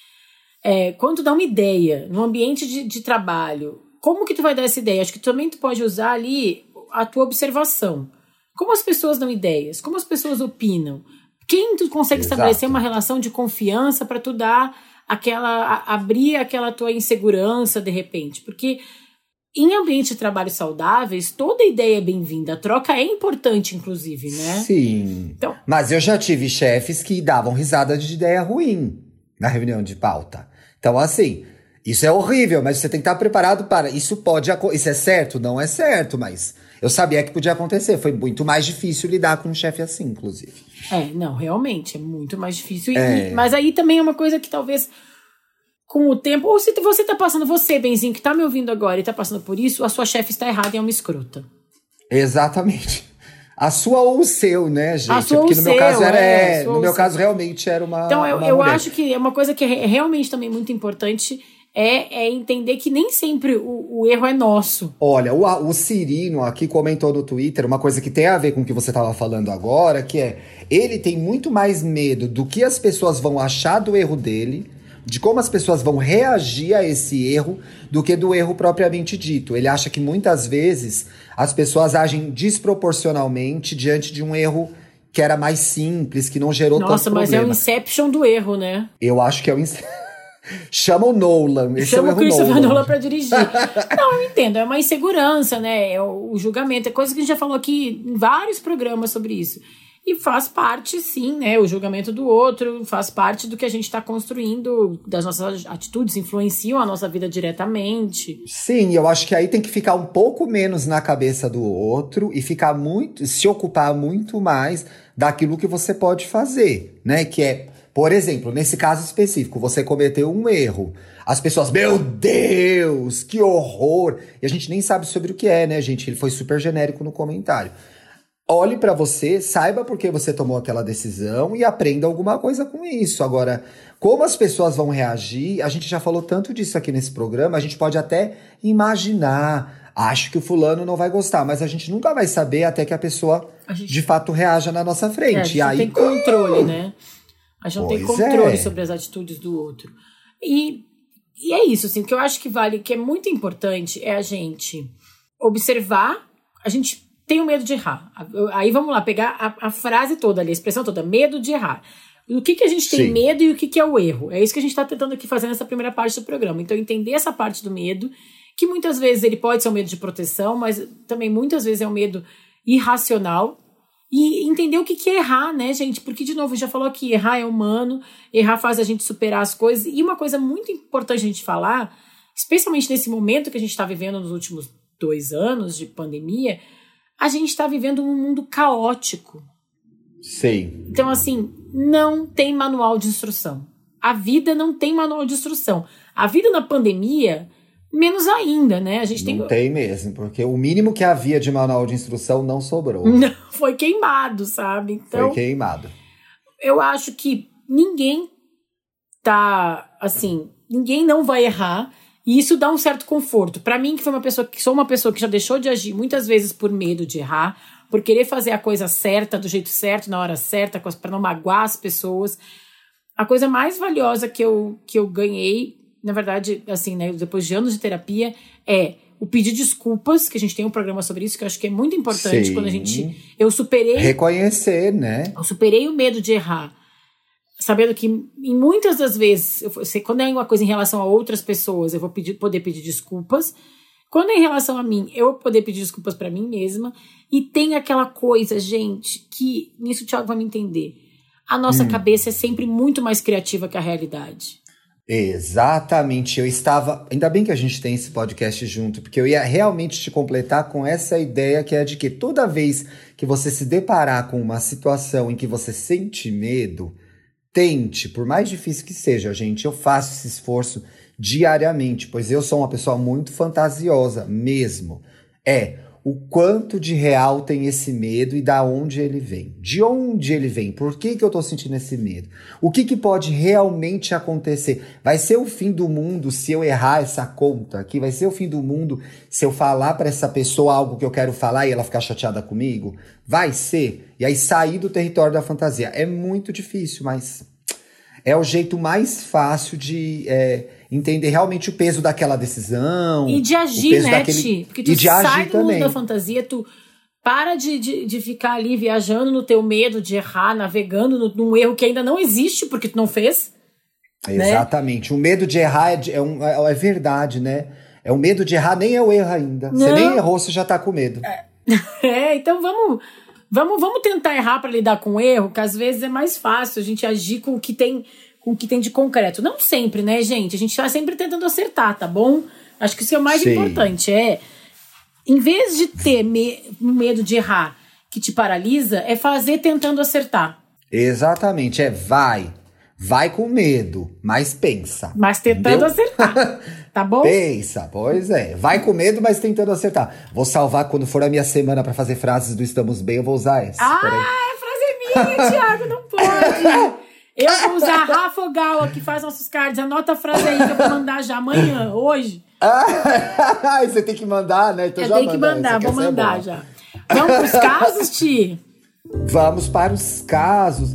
É, quando tu dá uma ideia no ambiente de, de trabalho, como que tu vai dar essa ideia? Acho que também tu pode usar ali a tua observação. Como as pessoas dão ideias? Como as pessoas opinam? Quem tu consegue Exato. estabelecer uma relação de confiança para tu dar aquela, a, abrir aquela tua insegurança de repente? Porque em ambiente de trabalho saudáveis, toda ideia é bem-vinda. A troca é importante, inclusive, né? Sim. Então, mas eu já tive chefes que davam risada de ideia ruim na reunião de pauta. Então, assim, isso é horrível, mas você tem que estar preparado para... Isso pode... Isso é certo? Não é certo, mas eu sabia que podia acontecer. Foi muito mais difícil lidar com um chefe assim, inclusive. É, não, realmente, é muito mais difícil. É. E, mas aí também é uma coisa que talvez, com o tempo... Ou se você tá passando, você, Benzinho, que tá me ouvindo agora e tá passando por isso, a sua chefe está errada e é uma escrota. Exatamente. A sua ou o seu, né, gente? A sua Porque ou no meu seu, caso era, é, é, no meu caso realmente era uma Então eu, uma eu mulher. acho que é uma coisa que é realmente também muito importante é, é entender que nem sempre o, o erro é nosso. Olha, o, o Cirino aqui comentou no Twitter uma coisa que tem a ver com o que você estava falando agora, que é, ele tem muito mais medo do que as pessoas vão achar do erro dele, de como as pessoas vão reagir a esse erro, do que do erro propriamente dito. Ele acha que muitas vezes as pessoas agem desproporcionalmente diante de um erro que era mais simples, que não gerou tanto problema. Nossa, mas é o Inception do erro, né? Eu acho que é o Inception. Chama o Nolan. Esse Chama é o o Christopher Nolan. Nolan pra dirigir. Não, eu entendo. É uma insegurança, né? É o, o julgamento. É coisa que a gente já falou aqui em vários programas sobre isso. E faz parte, sim, né? O julgamento do outro faz parte do que a gente está construindo, das nossas atitudes, influenciam a nossa vida diretamente. Sim, eu acho que aí tem que ficar um pouco menos na cabeça do outro e ficar muito, se ocupar muito mais daquilo que você pode fazer, né? Que é, por exemplo, nesse caso específico, você cometeu um erro. As pessoas, meu Deus, que horror! E a gente nem sabe sobre o que é, né, gente? Ele foi super genérico no comentário. Olhe pra você, saiba por que você tomou aquela decisão e aprenda alguma coisa com isso. Agora, como as pessoas vão reagir, a gente já falou tanto disso aqui nesse programa, a gente pode até imaginar, acho que o fulano não vai gostar, mas a gente nunca vai saber até que a pessoa A gente- de fato reaja na nossa frente. É, a gente e não aí, tem controle, né? A gente não tem Pois controle é. sobre as atitudes do outro. E, e é isso, assim, o que eu acho que vale, que é muito importante, é a gente observar, a gente tem o medo de errar. Aí vamos lá, pegar a, a frase toda ali, a expressão toda, medo de errar. O que, que a gente tem Sim. medo e o que, que é o erro? É isso que a gente está tentando aqui fazer nessa primeira parte do programa. Então, entender essa parte do medo, que muitas vezes ele pode ser um medo de proteção, mas também muitas vezes é um medo irracional. E entender o que, que é errar, né, gente? Porque, de novo, já falou aqui, errar é humano, errar faz a gente superar as coisas. E uma coisa muito importante a gente falar, especialmente nesse momento que a gente está vivendo nos últimos dois anos de pandemia, a gente está vivendo num mundo caótico. sei. Então, assim, não tem manual de instrução. A vida não tem manual de instrução. A vida na pandemia menos ainda, né? A gente tem... Não tem mesmo, porque o mínimo que havia de manual de instrução não sobrou. Não, foi queimado, sabe? Então, foi queimado. Eu acho que ninguém tá, assim, ninguém não vai errar, e isso dá um certo conforto. Pra mim, que foi uma pessoa que sou uma pessoa que já deixou de agir muitas vezes por medo de errar, por querer fazer a coisa certa, do jeito certo, na hora certa, pra não magoar as pessoas. A coisa mais valiosa que eu, que eu ganhei, na verdade, assim, né, depois de anos de terapia, é o pedir desculpas, que a gente tem um programa sobre isso, que eu acho que é muito importante. Sim. Quando a gente... Eu superei... Reconhecer, né? Eu superei o medo de errar. Sabendo que, em muitas das vezes, eu sei, quando é uma coisa em relação a outras pessoas, eu vou pedir, poder pedir desculpas. Quando é em relação a mim, eu vou poder pedir desculpas pra mim mesma. E tem aquela coisa, gente, que nisso o Thiago vai me entender. A nossa hum. cabeça é sempre muito mais criativa que a realidade. Exatamente. Eu estava... Ainda bem que a gente tem esse podcast junto, porque eu ia realmente te completar com essa ideia que é de que toda vez que você se deparar com uma situação em que você sente medo... Tente, por mais difícil que seja, gente, eu faço esse esforço diariamente, pois eu sou uma pessoa muito fantasiosa mesmo. É o quanto de real tem esse medo e da onde ele vem. De onde ele vem? Por que que eu tô sentindo esse medo? O que que pode realmente acontecer? Vai ser o fim do mundo se eu errar essa conta aqui? Vai ser o fim do mundo se eu falar para essa pessoa algo que eu quero falar e ela ficar chateada comigo? Vai ser? E aí sair do território da fantasia. É muito difícil, mas é o jeito mais fácil de é, entender realmente o peso daquela decisão. E de agir, né, daquele... Ti? Porque tu sai do mundo da fantasia, tu para de, de, de ficar ali viajando no teu medo de errar, navegando no, num erro que ainda não existe porque tu não fez. Exatamente. Né? O medo de errar é, é, um, é, é verdade, né? É o medo de errar, nem é o erro ainda. Não. Você nem errou, você já tá com medo. É, é então vamos... Vamos, vamos tentar errar para lidar com o erro, que às vezes é mais fácil a gente agir com o que tem, com o que tem de concreto. Não sempre, né, gente? A gente tá sempre tentando acertar, tá bom? Acho que isso é o mais Sim. importante. É, em vez de ter me, medo de errar que te paralisa, é fazer tentando acertar. Exatamente, é vai. Vai com medo, mas pensa. Mas tentando Entendeu? acertar, tá bom? Pensa, pois é. Vai com medo, mas tentando acertar. Vou salvar quando for a minha semana pra fazer frases do Estamos Bem, eu vou usar essa. Ah, é frase minha, Thiago, não pode. Eu vou usar a Rafa Ogawa, que faz nossos cards. Anota a frase aí que eu vou mandar já amanhã, hoje. Ah, você tem que mandar, né? Então eu já tenho que mandar, vou mandar já. Vamos pros casos, Ti? Vamos para os casos.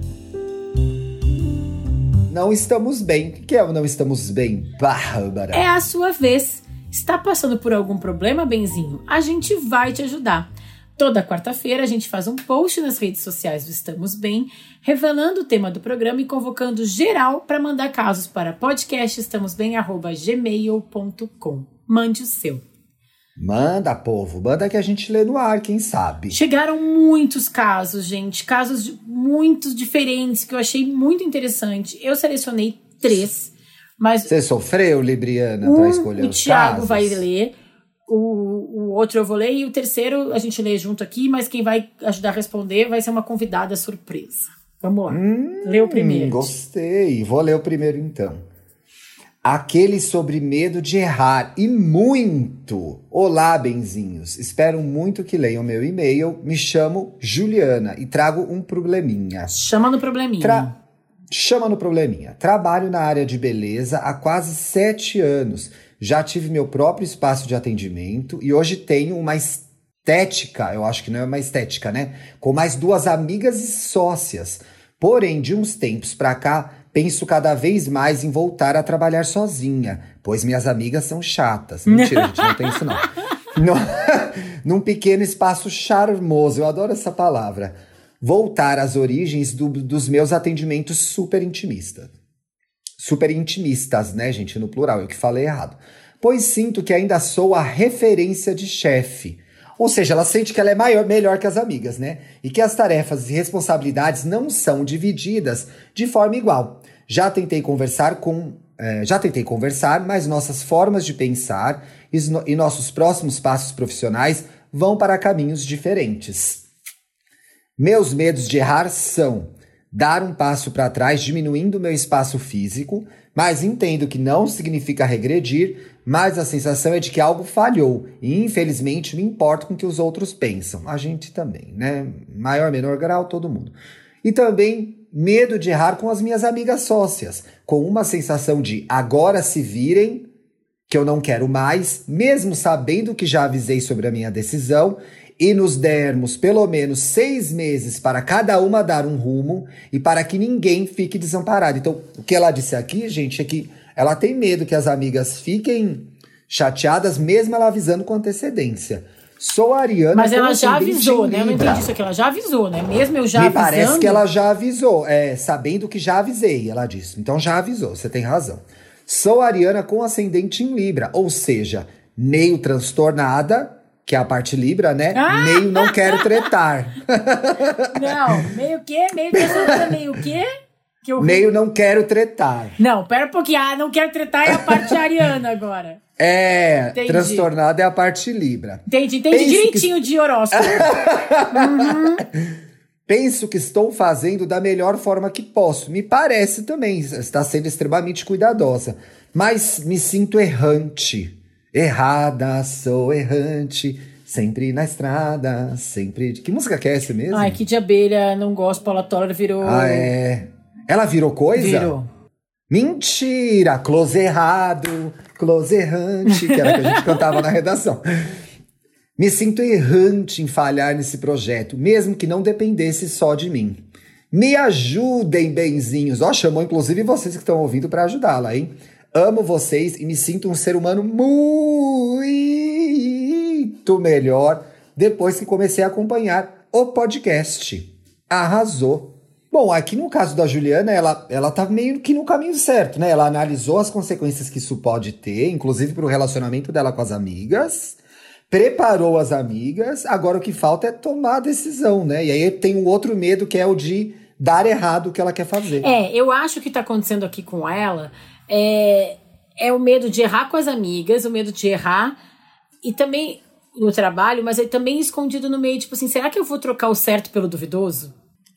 Não estamos bem. O que é o não estamos bem, Bárbara? É a sua vez. Está passando por algum problema, benzinho? A gente vai te ajudar. Toda quarta-feira a gente faz um post nas redes sociais do Estamos Bem, revelando o tema do programa e convocando geral para mandar casos para podcast estamos bem arroba gmail ponto com. Mande o seu. Manda, povo. Manda que a gente lê no ar, quem sabe. Chegaram muitos casos, gente. Casos muitos diferentes que eu achei muito interessante. Eu selecionei três. Mas você sofreu, Libriana, um, para escolher os casos? O Thiago casos? vai ler. O, o outro eu vou ler. E o terceiro a gente lê junto aqui. Mas quem vai ajudar a responder vai ser uma convidada surpresa. Vamos lá. Hum, lê o primeiro. Gostei. Vou ler o primeiro, então. Aquele sobre medo de errar, e muito. Olá, benzinhos. Espero muito que leiam meu e-mail. Me chamo Juliana e trago um probleminha. Chama no probleminha. Tra... Chama no probleminha. Trabalho na área de beleza há quase sete anos. Já tive meu próprio espaço de atendimento e hoje tenho uma estética, eu acho que não é uma estética, né? Com mais duas amigas e sócias. Porém, de uns tempos pra cá, penso cada vez mais em voltar a trabalhar sozinha, pois minhas amigas são chatas. Mentira, gente, não tem isso não. No, num pequeno espaço charmoso, eu adoro essa palavra. Voltar às origens do, dos meus atendimentos super intimistas. Super intimistas, né, gente, no plural, eu que falei errado. Pois sinto que ainda sou a referência de chefe. Ou seja, ela sente que ela é maior, melhor que as amigas, né? E que as tarefas e responsabilidades não são divididas de forma igual. Já tentei conversar com... É, já tentei conversar, mas nossas formas de pensar e, e nossos próximos passos profissionais vão para caminhos diferentes. Meus medos de errar são dar um passo para trás, diminuindo meu espaço físico, Mas entendo que não significa regredir, mas a sensação é de que algo falhou. E infelizmente me importo com o que os outros pensam. A gente também, né? Maior, menor grau, todo mundo. E também medo de errar com as minhas amigas sócias, com uma sensação de agora se virem, que eu não quero mais, mesmo sabendo que já avisei sobre a minha decisão, e nos dermos pelo menos seis meses para cada uma dar um rumo e para que ninguém fique desamparado. Então, o que ela disse aqui, gente, é que ela tem medo que as amigas fiquem chateadas, mesmo ela avisando com antecedência. Sou ariana. Mas ela já avisou, né? Eu não entendi isso aqui. Ela já avisou, né? Mesmo eu já Me avisando... parece que ela já avisou, é, sabendo que já avisei, ela disse. Então já avisou, você tem razão. Sou ariana com ascendente em Libra, ou seja, meio transtornada, que é a parte Libra, né? Ah! Meio não quero tretar. Não, meio quê? Meio transtornada, meio quê? Que eu... Meio não quero tretar. Não, pera um pouquinho. Ah, não quero tretar é a parte ariana agora. É, entendi. Transtornada é a parte Libra. Entendi, entendi Penso direitinho que... de horóscopo. Uhum. Penso que estou fazendo da melhor forma que posso. Me parece também, está sendo extremamente cuidadosa. Mas me sinto errante. Errada, sou errante. Sempre na estrada, sempre... Que música que é essa mesmo? Ai, que de abelha, não gosto. Paula Toller virou... Ah, é... Ela virou coisa? Virou. Mentira! Close errado, close errante, que era que a gente cantava na redação. Me sinto errante em falhar nesse projeto, mesmo que não dependesse só de mim. Me ajudem, benzinhos. Ó, chamou inclusive vocês que estão ouvindo para ajudá-la, hein? Amo vocês e me sinto um ser humano muito melhor depois que comecei a acompanhar o podcast. Arrasou. Bom, aqui no caso da Juliana, ela, ela tá meio que no caminho certo, né? Ela analisou as consequências que isso pode ter, inclusive pro relacionamento dela com as amigas, preparou as amigas, agora o que falta é tomar a decisão, né? E aí tem um outro medo que é o de dar errado o que ela quer fazer. É, eu acho que o que tá acontecendo aqui com ela é, é o medo de errar com as amigas, o medo de errar e também no trabalho, mas é também escondido no meio, tipo assim, será que eu vou trocar o certo pelo duvidoso?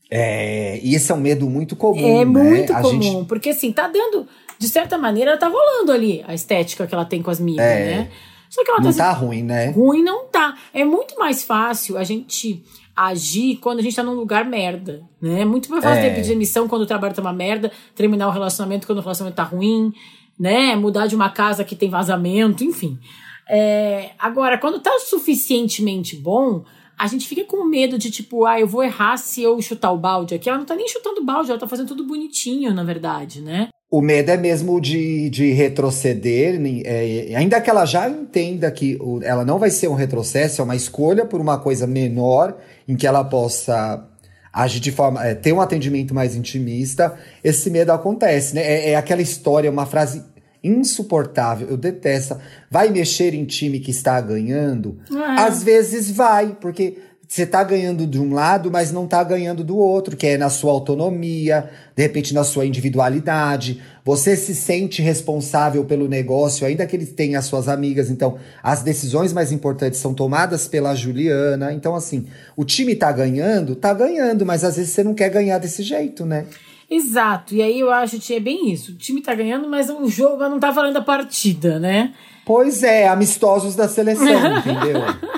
É, e esse é um medo muito comum, É né? muito a comum, gente... porque assim, tá dando, de certa maneira, ela tá rolando ali a estética que ela tem com as amigas, é, né? Só que ela não tá, tá ruim, né? Ruim não tá. É muito mais fácil a gente agir quando a gente tá num lugar merda, né? É muito mais fácil é. ter pedir demissão quando o trabalho tá uma merda, terminar o relacionamento quando o relacionamento tá ruim, né? Mudar de uma casa que tem vazamento, enfim. É, agora, quando tá suficientemente bom, a gente fica com medo de tipo, ah, eu vou errar se eu chutar o balde aqui. Ela não tá nem chutando o balde, ela tá fazendo tudo bonitinho, na verdade, né? O medo é mesmo de, de retroceder, é, ainda que ela já entenda que o, ela não vai ser um retrocesso, é uma escolha por uma coisa menor, em que ela possa agir de forma, é, ter um atendimento mais intimista, esse medo acontece, né? É, é aquela história, uma frase insuportável, eu detesto. Vai mexer em time que está ganhando? É. Às vezes vai, porque você tá ganhando de um lado, mas não tá ganhando do outro, que é na sua autonomia, de repente na sua individualidade. Você se sente responsável pelo negócio, ainda que ele tenha as suas amigas. Então, as decisões mais importantes são tomadas pela Juliana. Então, assim, o time tá ganhando, tá ganhando, mas às vezes você não quer ganhar desse jeito, né? Exato, e aí eu acho que é bem isso. O time tá ganhando, mas o jogo não tá valendo a partida, né? Pois é, amistosos da seleção, entendeu?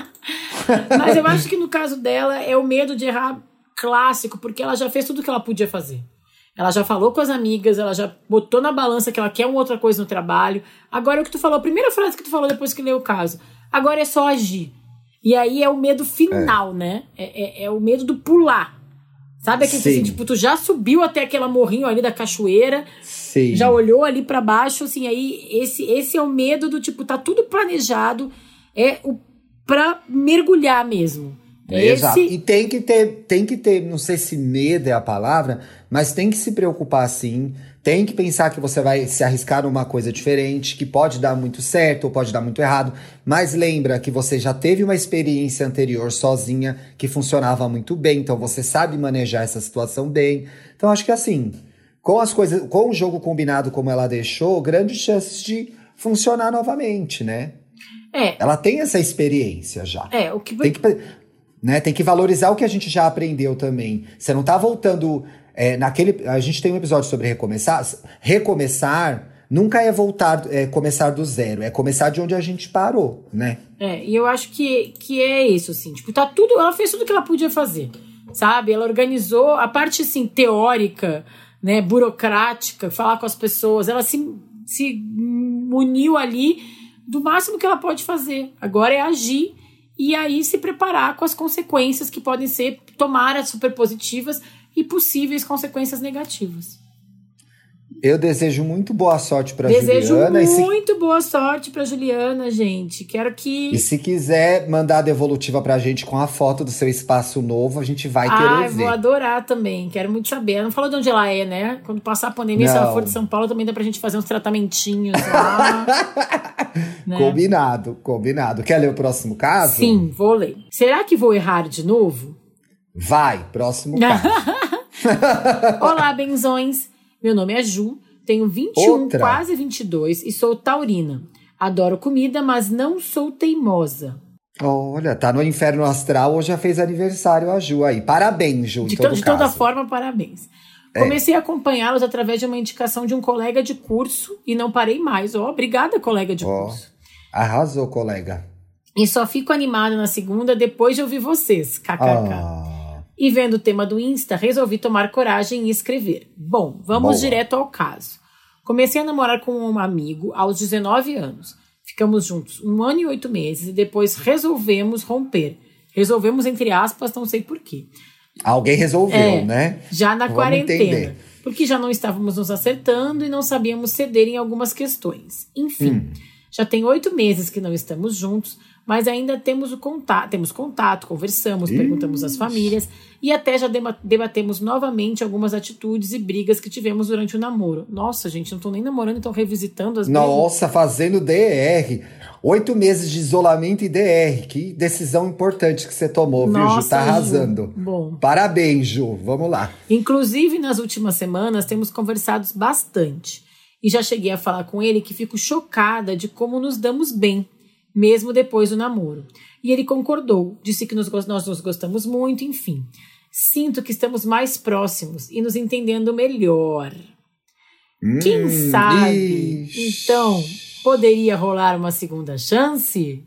Mas eu acho que no caso dela é o medo de errar clássico, porque ela já fez tudo o que ela podia fazer. Ela já falou com as amigas, ela já botou na balança que ela quer uma outra coisa no trabalho. Agora é o que tu falou, a primeira frase que tu falou depois que leu o caso. Agora é só agir. E aí é o medo final, é. né? É, é, é o medo do pular. Sabe aquele assim, tipo, tu já subiu até aquele morrinho ali da cachoeira, Sim. já olhou ali pra baixo, assim, aí esse, esse é o medo do tipo, tá tudo planejado, é o pra mergulhar mesmo. É Exato. Esse... E tem que ter, tem que ter, não sei se medo é a palavra, mas tem que se preocupar sim. Tem que pensar que você vai se arriscar numa coisa diferente, que pode dar muito certo ou pode dar muito errado. Mas lembra que você já teve uma experiência anterior sozinha que funcionava muito bem. Então você sabe manejar essa situação bem. Então acho que assim, com as coisas, com o jogo combinado como ela deixou, grandes chances de funcionar novamente, né? É. Ela tem essa experiência já. É, o que... Tem que, né, tem que valorizar o que a gente já aprendeu também. Você não tá voltando... É, naquele, a gente tem um episódio sobre recomeçar. Recomeçar nunca é voltar, é começar do zero, é começar de onde a gente parou, né? É, e eu acho que, que é isso, assim, tipo, tá tudo, ela fez tudo que ela podia fazer, sabe? Ela organizou a parte, assim, teórica, né, burocrática, falar com as pessoas, ela se, se muniu ali do máximo que ela pode fazer. Agora é agir e aí se preparar com as consequências que podem ser, tomar as super positivas e possíveis consequências negativas. Eu desejo muito boa sorte pra Desejo Juliana. Desejo se... muito boa sorte pra Juliana, gente. Quero que... E se quiser mandar a devolutiva pra gente com a foto do seu espaço novo, a gente vai querer Ai, ver. Vou adorar também. Quero muito saber. Ela não falou de onde ela é, né? Quando passar a pandemia, não. Se ela for de São Paulo, também dá pra gente fazer uns tratamentinhos lá. Né? Combinado, combinado. Quer ler o próximo caso? Sim, vou ler. Será que vou errar de novo? Vai, próximo caso. Olá, benzões. Meu nome é Ju. Tenho vinte e um, Outra. quase vinte e dois e sou taurina. Adoro comida, mas não sou teimosa. Olha, tá no inferno astral ou já fez aniversário a Ju aí. Parabéns, Ju, De, em todo to- de caso. toda forma, parabéns. É. Comecei a acompanhá-los através de uma indicação de um colega de curso e não parei mais. Oh, obrigada, colega de oh, curso. Arrasou, colega. E só fico animada na segunda depois de ouvir vocês. Kkk. Oh. E vendo o tema do Insta, resolvi tomar coragem e escrever. Bom, vamos Boa. direto ao caso. Comecei a namorar com um amigo aos dezenove anos. Ficamos juntos um ano e oito meses e depois resolvemos romper. Resolvemos, entre aspas, não sei porquê. Alguém resolveu, é, né? Já na Vamos quarentena. entender. Porque já não estávamos nos acertando e não sabíamos ceder em algumas questões. Enfim, hum. já tem oito meses que não estamos juntos, mas ainda temos o contato, temos contato, conversamos, Ixi. perguntamos às famílias e até já debatemos novamente algumas atitudes e brigas que tivemos durante o namoro. Nossa, gente, não tô nem namorando, então revisitando as Nossa, mesmas... fazendo D R. Oito meses de isolamento e D R. Que decisão importante que você tomou, Nossa, viu, Ju? Tá arrasando. Ju. Bom. Parabéns, Ju. Vamos lá. Inclusive, nas últimas semanas, temos conversado bastante. E já cheguei a falar com ele que fico chocada de como nos damos bem, mesmo depois do namoro. E ele concordou, disse que nos, nós nos gostamos muito, enfim. Sinto que estamos mais próximos e nos entendendo melhor. Hum, Quem sabe, ixi. Então, poderia rolar uma segunda chance?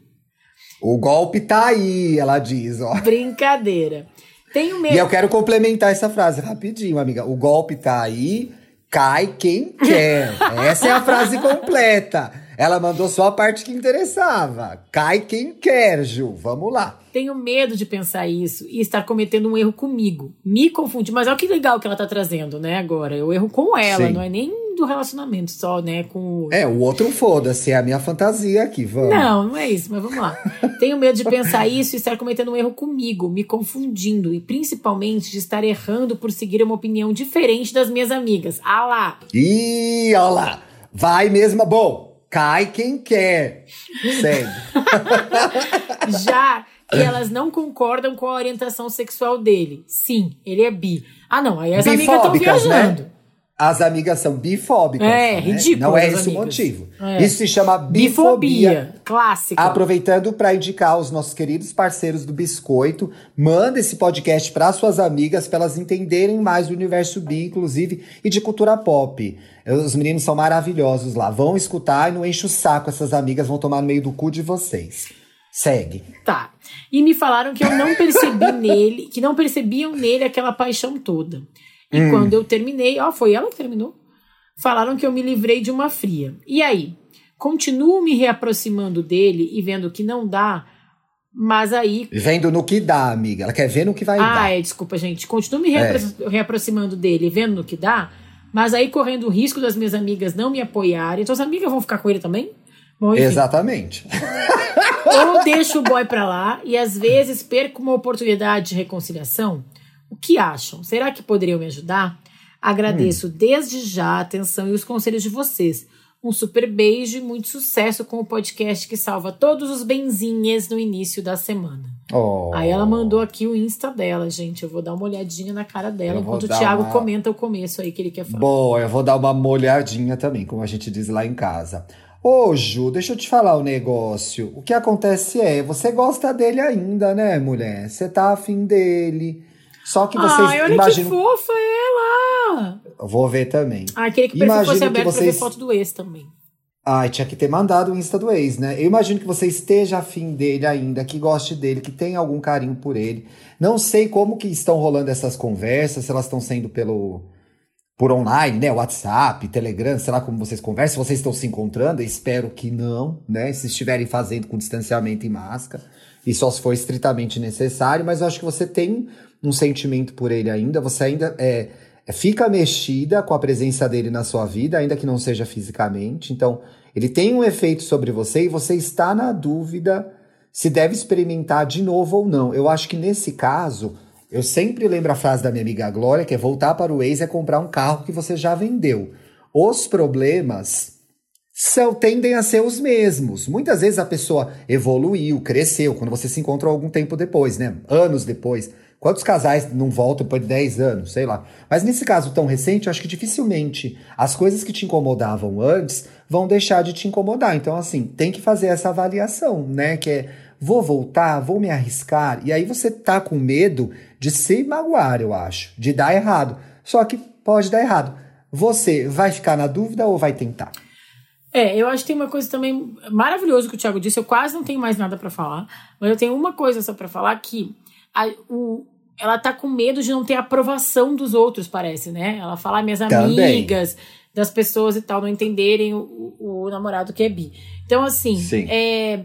O golpe tá aí, ela diz, ó. Brincadeira. Tenho medo. E eu quero complementar essa frase rapidinho, amiga. O golpe tá aí, cai quem quer. Essa é a frase completa. Ela mandou só a parte que interessava. Cai quem quer, Ju. Vamos lá. Tenho medo de pensar isso e estar cometendo um erro comigo. Me confundir. Mas olha que legal que ela tá trazendo, né, agora. Eu erro com ela, Sim. não é nem do relacionamento só, né, com... É, o outro foda-se, é a minha fantasia aqui, vamos. Não, não é isso, mas vamos lá. Tenho medo de pensar isso e estar cometendo um erro comigo, me confundindo e principalmente de estar errando por seguir uma opinião diferente das minhas amigas. Ah lá! Ih, olha lá! Vai mesmo, bom, cai quem quer. Segue. Já que elas não concordam com a orientação sexual dele. Sim, ele é bi. Ah, não, aí as amigas estão viajando. Né? As amigas são bifóbicas. É, né? ridículo. Não é esse amigas. o motivo. É. Isso se chama bifobia. Bifobia, clássica. Aproveitando para indicar os nossos queridos parceiros do Biscoito, manda esse podcast para suas amigas, para elas entenderem mais do universo bi, inclusive, e de cultura pop. Os meninos são maravilhosos lá. Vão escutar e não enche o saco. Essas amigas vão tomar no meio do cu de vocês. Segue. Tá. E me falaram que eu não percebi nele, que não percebiam nele aquela paixão toda. E hum. quando eu terminei, ó, foi ela que terminou. Falaram que eu me livrei de uma fria. E aí? Continuo me reaproximando dele e vendo que não dá, mas aí... Vendo no que dá, amiga. Ela quer ver no que vai ah, dar. Ah, é, desculpa, gente. Continuo me reapro- é. reaproximando dele e vendo no que dá, mas aí correndo o risco das minhas amigas não me apoiarem. Então as amigas vão ficar com ele também? Bom, exatamente. Ou deixo o boy pra lá e às vezes perco uma oportunidade de reconciliação. O que acham? Será que poderiam me ajudar? Agradeço hum. desde já a atenção e os conselhos de vocês. Um super beijo e muito sucesso com o podcast que salva todos os benzinhas no início da semana. Oh. Aí ela mandou aqui o Insta dela, gente. Eu vou dar uma olhadinha na cara dela enquanto o Thiago uma... comenta o começo aí que ele quer falar. Bom, eu vou dar uma molhadinha também, como a gente diz lá em casa. Ô, Ju, deixa eu te falar um negócio. O que acontece é, você gosta dele ainda, né, mulher? Você tá afim dele... Só que vocês Ai, olha imaginam... que fofa ela! Eu vou ver também. Ai, queria que o perfil Imagino fosse que aberto vocês... pra ver foto do ex também. Ai, tinha que ter mandado o Insta do ex, né? Eu imagino que você esteja afim dele ainda, que goste dele, que tenha algum carinho por ele. Não sei como que estão rolando essas conversas, se elas estão sendo pelo... por online, né? WhatsApp, Telegram, sei lá como vocês conversam. Se vocês estão se encontrando, eu espero que não, né? Se estiverem fazendo com distanciamento e máscara. E só se for estritamente necessário. Mas eu acho que você tem um sentimento por ele ainda. Você ainda é, fica mexida com a presença dele na sua vida, ainda que não seja fisicamente. Então, ele tem um efeito sobre você e você está na dúvida se deve experimentar de novo ou não. Eu acho que nesse caso... Eu sempre lembro a frase da minha amiga Glória, que é voltar para o ex é comprar um carro que você já vendeu. Os problemas são, tendem a ser os mesmos. Muitas vezes a pessoa evoluiu, cresceu, quando você se encontra algum tempo depois, né? Anos depois. Quantos casais não voltam depois de dez anos, sei lá. Mas nesse caso tão recente, eu acho que dificilmente as coisas que te incomodavam antes vão deixar de te incomodar. Então, assim, tem que fazer essa avaliação, né? Que é, vou voltar, vou me arriscar. E aí você tá com medo de se magoar, eu acho, de dar errado. Só que pode dar errado. Você vai ficar na dúvida ou vai tentar? É, eu acho que tem uma coisa também maravilhosa que o Thiago disse. Eu quase não tenho mais nada pra falar, mas eu tenho uma coisa só pra falar, que a, o, ela tá com medo de não ter aprovação dos outros, parece, né? Ela fala, minhas Também. amigas, das pessoas e tal, não entenderem o, o, o namorado que é bi. Então, assim, Sim. é...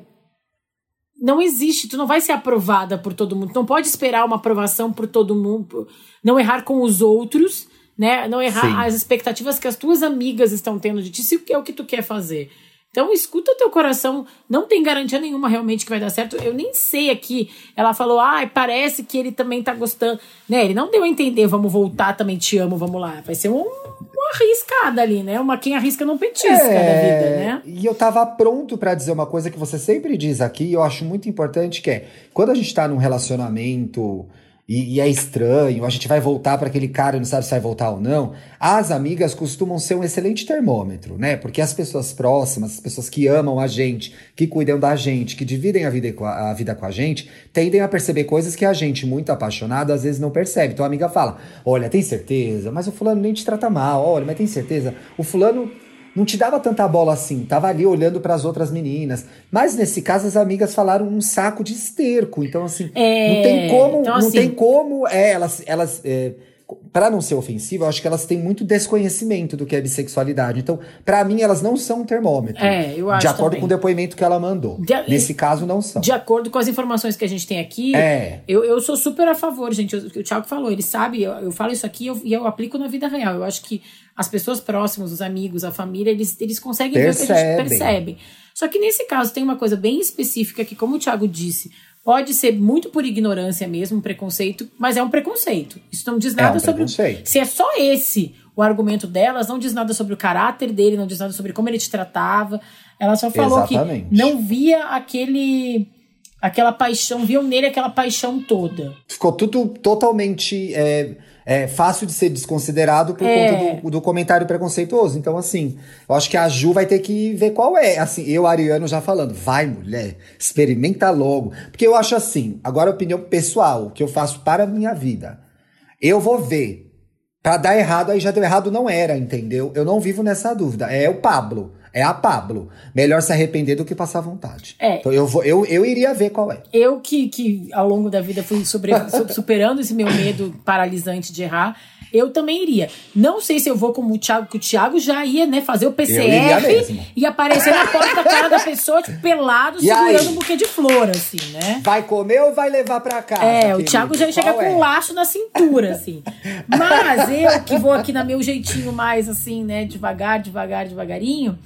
não existe, tu não vai ser aprovada por todo mundo, tu não pode esperar uma aprovação por todo mundo, não errar com os outros, né? Não errar Sim. as expectativas que as tuas amigas estão tendo de ti, se é o que tu quer fazer. Então, escuta o teu coração, não tem garantia nenhuma realmente que vai dar certo. Eu nem sei aqui, ela falou, ah, parece que ele também tá gostando, né? Ele não deu a entender, vamos voltar, também te amo, vamos lá. Vai ser um, uma arriscada ali, né? Uma quem arrisca não petisca É, da vida, né? E eu tava pronto pra dizer uma coisa que você sempre diz aqui, e eu acho muito importante, que é, quando a gente tá num relacionamento e, e é estranho, a gente vai voltar pra aquele cara e não sabe se vai voltar ou não, as amigas costumam ser um excelente termômetro, né? Porque as pessoas próximas, as pessoas que amam a gente, que cuidam da gente, que dividem a vida com a, a vida com a gente, tendem a perceber coisas que a gente, muito apaixonado, às vezes não percebe. Então a amiga fala, olha, tem certeza? Mas o fulano nem te trata mal. Olha, mas tem certeza? O fulano não te dava tanta bola assim, tava ali olhando pras outras meninas. Mas nesse caso as amigas falaram um saco de esterco. Então assim, É, não tem como, então, não assim, tem como, é, elas, elas é, pra não ser ofensiva, eu acho que elas têm muito desconhecimento do que é bissexualidade. Então, pra mim, elas não são um termômetro. É, eu acho De acordo também. com o depoimento que ela mandou. De- Nesse caso, não são. De acordo com as informações que a gente tem aqui, É. eu, eu sou super a favor, gente. O, o Thiago falou, ele sabe, eu, eu falo isso aqui e eu, e eu aplico na vida real. Eu acho que as pessoas próximas, os amigos, a família, eles, eles conseguem ver o que a gente Percebem. percebe. Só que nesse caso tem uma coisa bem específica que, como o Thiago disse, pode ser muito por ignorância mesmo, um preconceito, mas é um preconceito. Isso não diz nada um sobre... preconceito. Se é só esse o argumento delas, não diz nada sobre o caráter dele, não diz nada sobre como ele te tratava. Ela só falou Exatamente. que não via aquele... aquela paixão, viam nele aquela paixão toda. Ficou tudo totalmente é, é, fácil de ser desconsiderado por É. conta do, do comentário preconceituoso. Então, assim, eu acho que a Ju vai ter que ver qual é. Assim, eu, Ariano, já falando, vai, mulher, experimenta logo. Porque eu acho assim, agora opinião pessoal, que eu faço para a minha vida. Eu vou ver. Pra dar errado, aí já deu errado, não era, entendeu? Eu não vivo nessa dúvida. É o Pablo. É a Pablo. Melhor se arrepender do que passar vontade. É. Então eu, vou, eu, eu iria ver qual é. Eu que, que ao longo da vida fui sobre, superando esse meu medo paralisante de errar, eu também iria. Não sei se eu vou como o Thiago, que o Thiago já ia, né, fazer o P C Eu iria R mesmo. e aparecer na porta da cara da pessoa, tipo, pelado, E segurando aí? um buquê de flor, assim, né? Vai comer ou vai levar pra casa? É, o querido? Thiago já chega Qual com é? um laço na cintura, assim. Mas eu, que vou aqui na meu jeitinho mais, assim, né, devagar, devagar, devagarinho,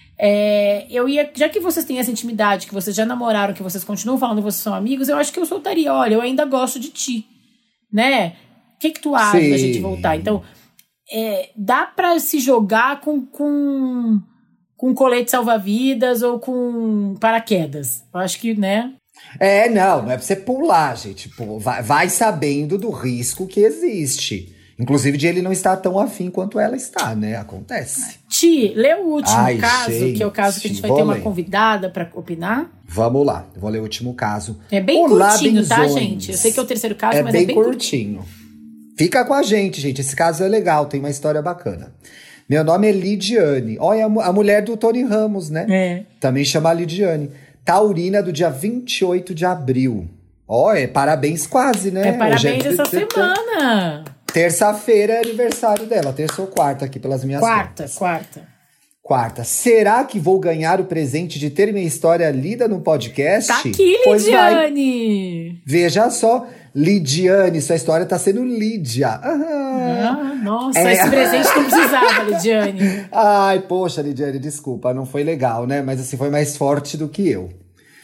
é, eu ia, já que vocês têm essa intimidade, que vocês já namoraram, que vocês continuam falando que vocês são amigos, eu acho que eu soltaria, olha, eu ainda gosto de ti, né? O que que tu acha da Sim. gente voltar? Então, é, dá pra se jogar com... com com colete salva-vidas ou com paraquedas. Eu acho que, né? É, não, não é pra você pular, gente. Pô, vai, vai sabendo do risco que existe. Inclusive de ele não estar tão afim quanto ela está, né? Acontece. Ti, lê o último Ai, caso, gente, que é o caso que a gente vai vou ter uma ler. convidada pra opinar. Vamos lá, eu vou ler o último caso. É bem Olá, curtinho, tá, benzões. gente? Eu sei que é o terceiro caso, é mas bem é bem curtinho. Fica com a gente, gente. Esse caso é legal, tem uma história bacana. Meu nome é Lidiane. Olha, a mulher do Tony Ramos, né? É. Também chama Lidiane. Taurina do dia vinte e oito de abril. Olha, parabéns quase, né? É parabéns Hoje é... essa semana. Terça-feira é aniversário dela. Terça ou quarta aqui pelas minhas Quarta, contas. quarta. Quarta. Será que vou ganhar o presente de ter minha história lida no podcast? Tá aqui, Pois vai. Lidiane! Veja só. Lidiane, sua história tá sendo Lídia. Ah, Ah, nossa, É. esse presente não precisava, Lidiane. Ai, poxa, Lidiane, desculpa, não foi legal, né? Mas assim, foi mais forte do que eu.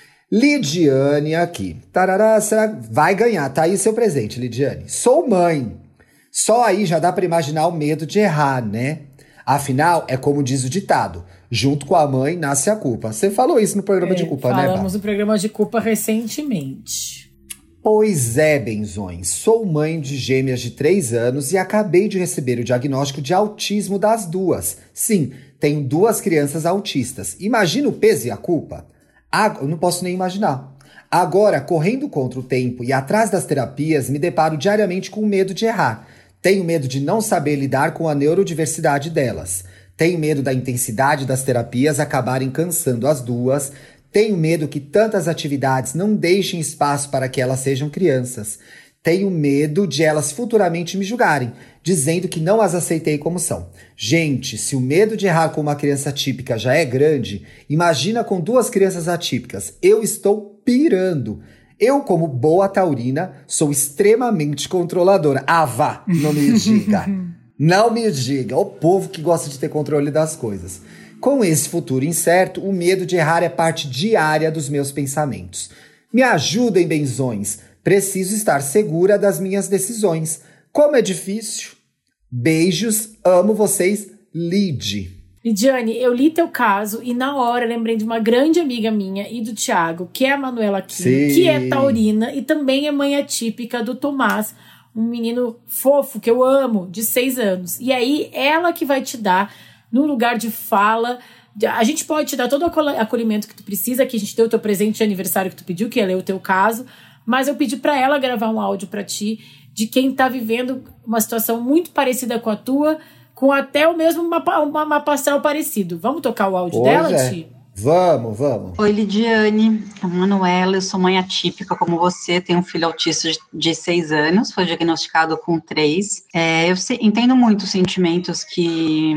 Lidiane aqui. Tarará, será... Vai ganhar, tá aí seu presente, Lidiane. Sou mãe. Só aí já dá pra imaginar o medo de errar, né? Afinal, é como diz o ditado, junto com a mãe nasce a culpa. Você falou isso no programa É, de culpa, né, Bá? falamos no programa de culpa recentemente. Pois é, benzões. Sou mãe de gêmeas de três anos e acabei de receber o diagnóstico de autismo das duas. Sim, tenho duas crianças autistas. Imagina o peso e a culpa? Ah, eu não posso nem imaginar. Agora, correndo contra o tempo e atrás das terapias, me deparo diariamente com medo de errar. Tenho medo de não saber lidar com a neurodiversidade delas. Tenho medo da intensidade das terapias acabarem cansando as duas. Tenho medo que tantas atividades não deixem espaço para que elas sejam crianças. Tenho medo de elas futuramente me julgarem, dizendo que não as aceitei como são. Gente, se o medo de errar com uma criança típica já é grande, imagina com duas crianças atípicas. Eu estou pirando. Eu, como boa taurina, sou extremamente controladora. Ah, vá, não me diga. Não me diga. O povo que gosta de ter controle das coisas. Com esse futuro incerto, o medo de errar é parte diária dos meus pensamentos. Me ajudem, benzões. Preciso estar segura das minhas decisões. Como é difícil. Beijos, amo vocês, Lid. Lidiane, eu li teu caso e na hora lembrei de uma grande amiga minha e do Thiago, que é a Manuela Aquino, que é taurina e também é mãe atípica do Tomás, um menino fofo que eu amo, de seis anos. E aí, ela que vai te dar, no lugar de fala, a gente pode te dar todo o acolhimento que tu precisa, que a gente deu o teu presente de aniversário que tu pediu, que é ler o teu caso, mas eu pedi pra ela gravar um áudio pra ti, de quem tá vivendo uma situação muito parecida com a tua, com até o mesmo mapa, uma mapa astral parecido. Vamos tocar o áudio Pois dela, é. Ti? Vamos, vamos. Oi, Lidiane, a Manuela, eu sou mãe atípica como você, tenho um filho autista de seis anos, foi diagnosticado com três. É, eu se, entendo muito os sentimentos que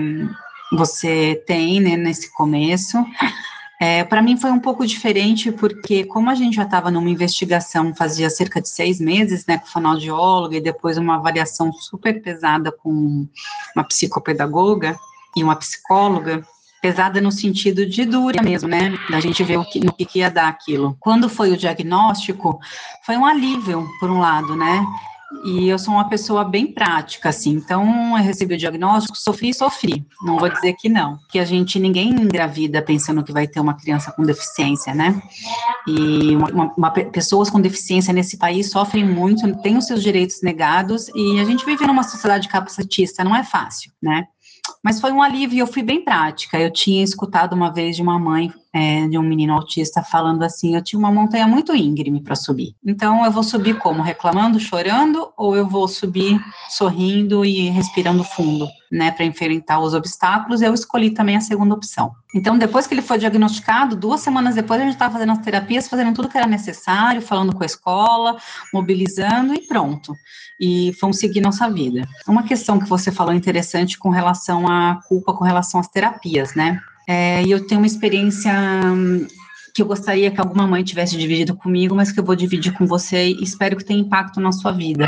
você tem, né, nesse começo. É, para mim foi um pouco diferente, porque como a gente já estava numa investigação fazia cerca de seis meses, né, com fonoaudióloga e depois uma avaliação super pesada com uma psicopedagoga e uma psicóloga, pesada no sentido de dura mesmo, né, da gente ver o que, no que, que ia dar aquilo. Quando foi o diagnóstico, foi um alívio, por um lado, né, e eu sou uma pessoa bem prática, assim, então eu recebi o diagnóstico, sofri e sofri, não vou dizer que não, que a gente, ninguém engravida pensando que vai ter uma criança com deficiência, né, e uma, uma, pessoas com deficiência nesse país sofrem muito, têm os seus direitos negados, e a gente vive numa sociedade capacitista, não é fácil, né. Mas foi um alívio e eu fui bem prática. Eu tinha escutado uma vez de uma mãe é, de um menino autista falando assim, eu tinha uma montanha muito íngreme para subir. Então eu vou subir como? Reclamando, chorando, ou eu vou subir sorrindo e respirando fundo, né, para enfrentar os obstáculos? Eu escolhi também a segunda opção. Então depois que ele foi diagnosticado, duas semanas depois a gente estava fazendo as terapias, fazendo tudo que era necessário, falando com a escola, mobilizando e pronto. E vamos seguir nossa vida. Uma questão que você falou interessante com relação à culpa, com relação às terapias, né? É, e eu tenho uma experiência que eu gostaria que alguma mãe tivesse dividido comigo, mas que eu vou dividir com você e espero que tenha impacto na sua vida.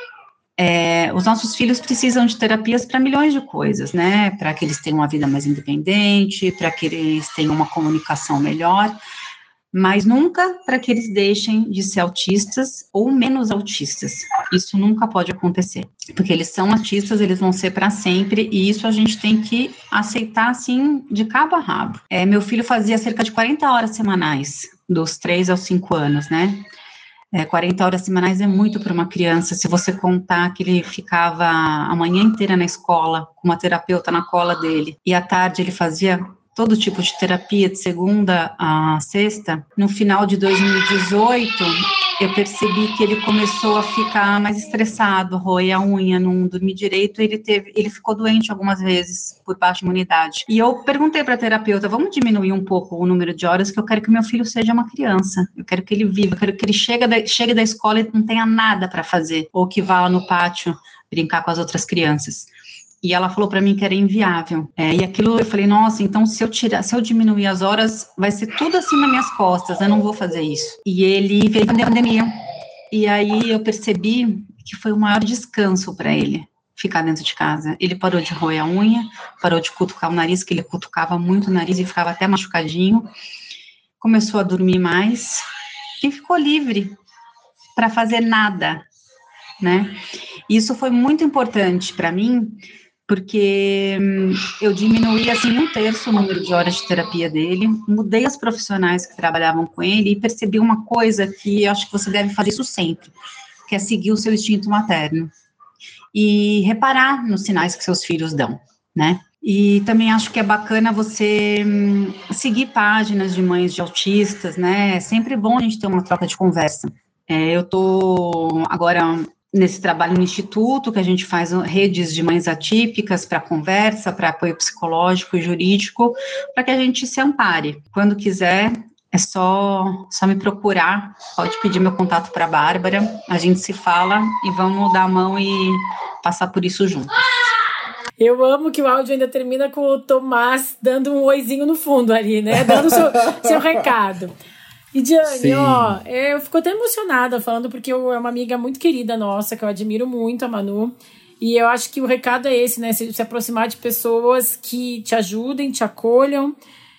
É, os nossos filhos precisam de terapias para milhões de coisas, né? Para que eles tenham uma vida mais independente, para que eles tenham uma comunicação melhor, mas nunca para que eles deixem de ser autistas ou menos autistas. Isso nunca pode acontecer, porque eles são autistas, eles vão ser para sempre, e isso a gente tem que aceitar, assim, de cabo a rabo. É, meu filho fazia cerca de quarenta horas semanais, dos três aos cinco anos, né? É, quarenta horas semanais é muito para uma criança, se você contar que ele ficava a manhã inteira na escola, com uma terapeuta na cola dele, e à tarde ele fazia todo tipo de terapia, de segunda a sexta. No final de dois mil e dezoito, eu percebi que ele começou a ficar mais estressado, roer a unha, não dormir direito, ele teve, ele ficou doente algumas vezes por baixa imunidade. E eu perguntei para a terapeuta, vamos diminuir um pouco o número de horas, que eu quero que meu filho seja uma criança, eu quero que ele viva, eu quero que ele chegue da, chegue da escola e não tenha nada para fazer, ou que vá lá no pátio brincar com as outras crianças. E ela falou para mim que era inviável. É, e aquilo eu falei, nossa, então se eu tirar, se eu diminuir as horas, vai ser tudo assim nas minhas costas, eu não vou fazer isso. E ele veio a pandemia. E aí eu percebi que foi o maior descanso para ele, ficar dentro de casa. Ele parou de roer a unha, parou de cutucar o nariz, que ele cutucava muito o nariz e ficava até machucadinho. Começou a dormir mais e ficou livre para fazer nada, né? Isso foi muito importante para mim, porque eu diminuí, assim, um terço o número de horas de terapia dele, mudei os profissionais que trabalhavam com ele e percebi uma coisa que eu acho que você deve fazer isso sempre, que é seguir o seu instinto materno e reparar nos sinais que seus filhos dão, né? E também acho que é bacana você hum, seguir páginas de mães de autistas, né? É sempre bom a gente ter uma troca de conversa. É, eu tô agora nesse trabalho no Instituto, que a gente faz redes de mães atípicas para conversa, para apoio psicológico e jurídico, para que a gente se ampare. Quando quiser, é só, só me procurar, pode pedir meu contato para a Bárbara, a gente se fala e vamos dar a mão e passar por isso juntos. Eu amo que o áudio ainda termina com o Tomás dando um oizinho no fundo ali, né? Dando o seu, seu recado. E Diane, Sim. ó, eu fico até emocionada falando, porque eu, é uma amiga muito querida nossa, que eu admiro muito, a Manu, e eu acho que o recado é esse, né, se, se aproximar de pessoas que te ajudem, te acolham.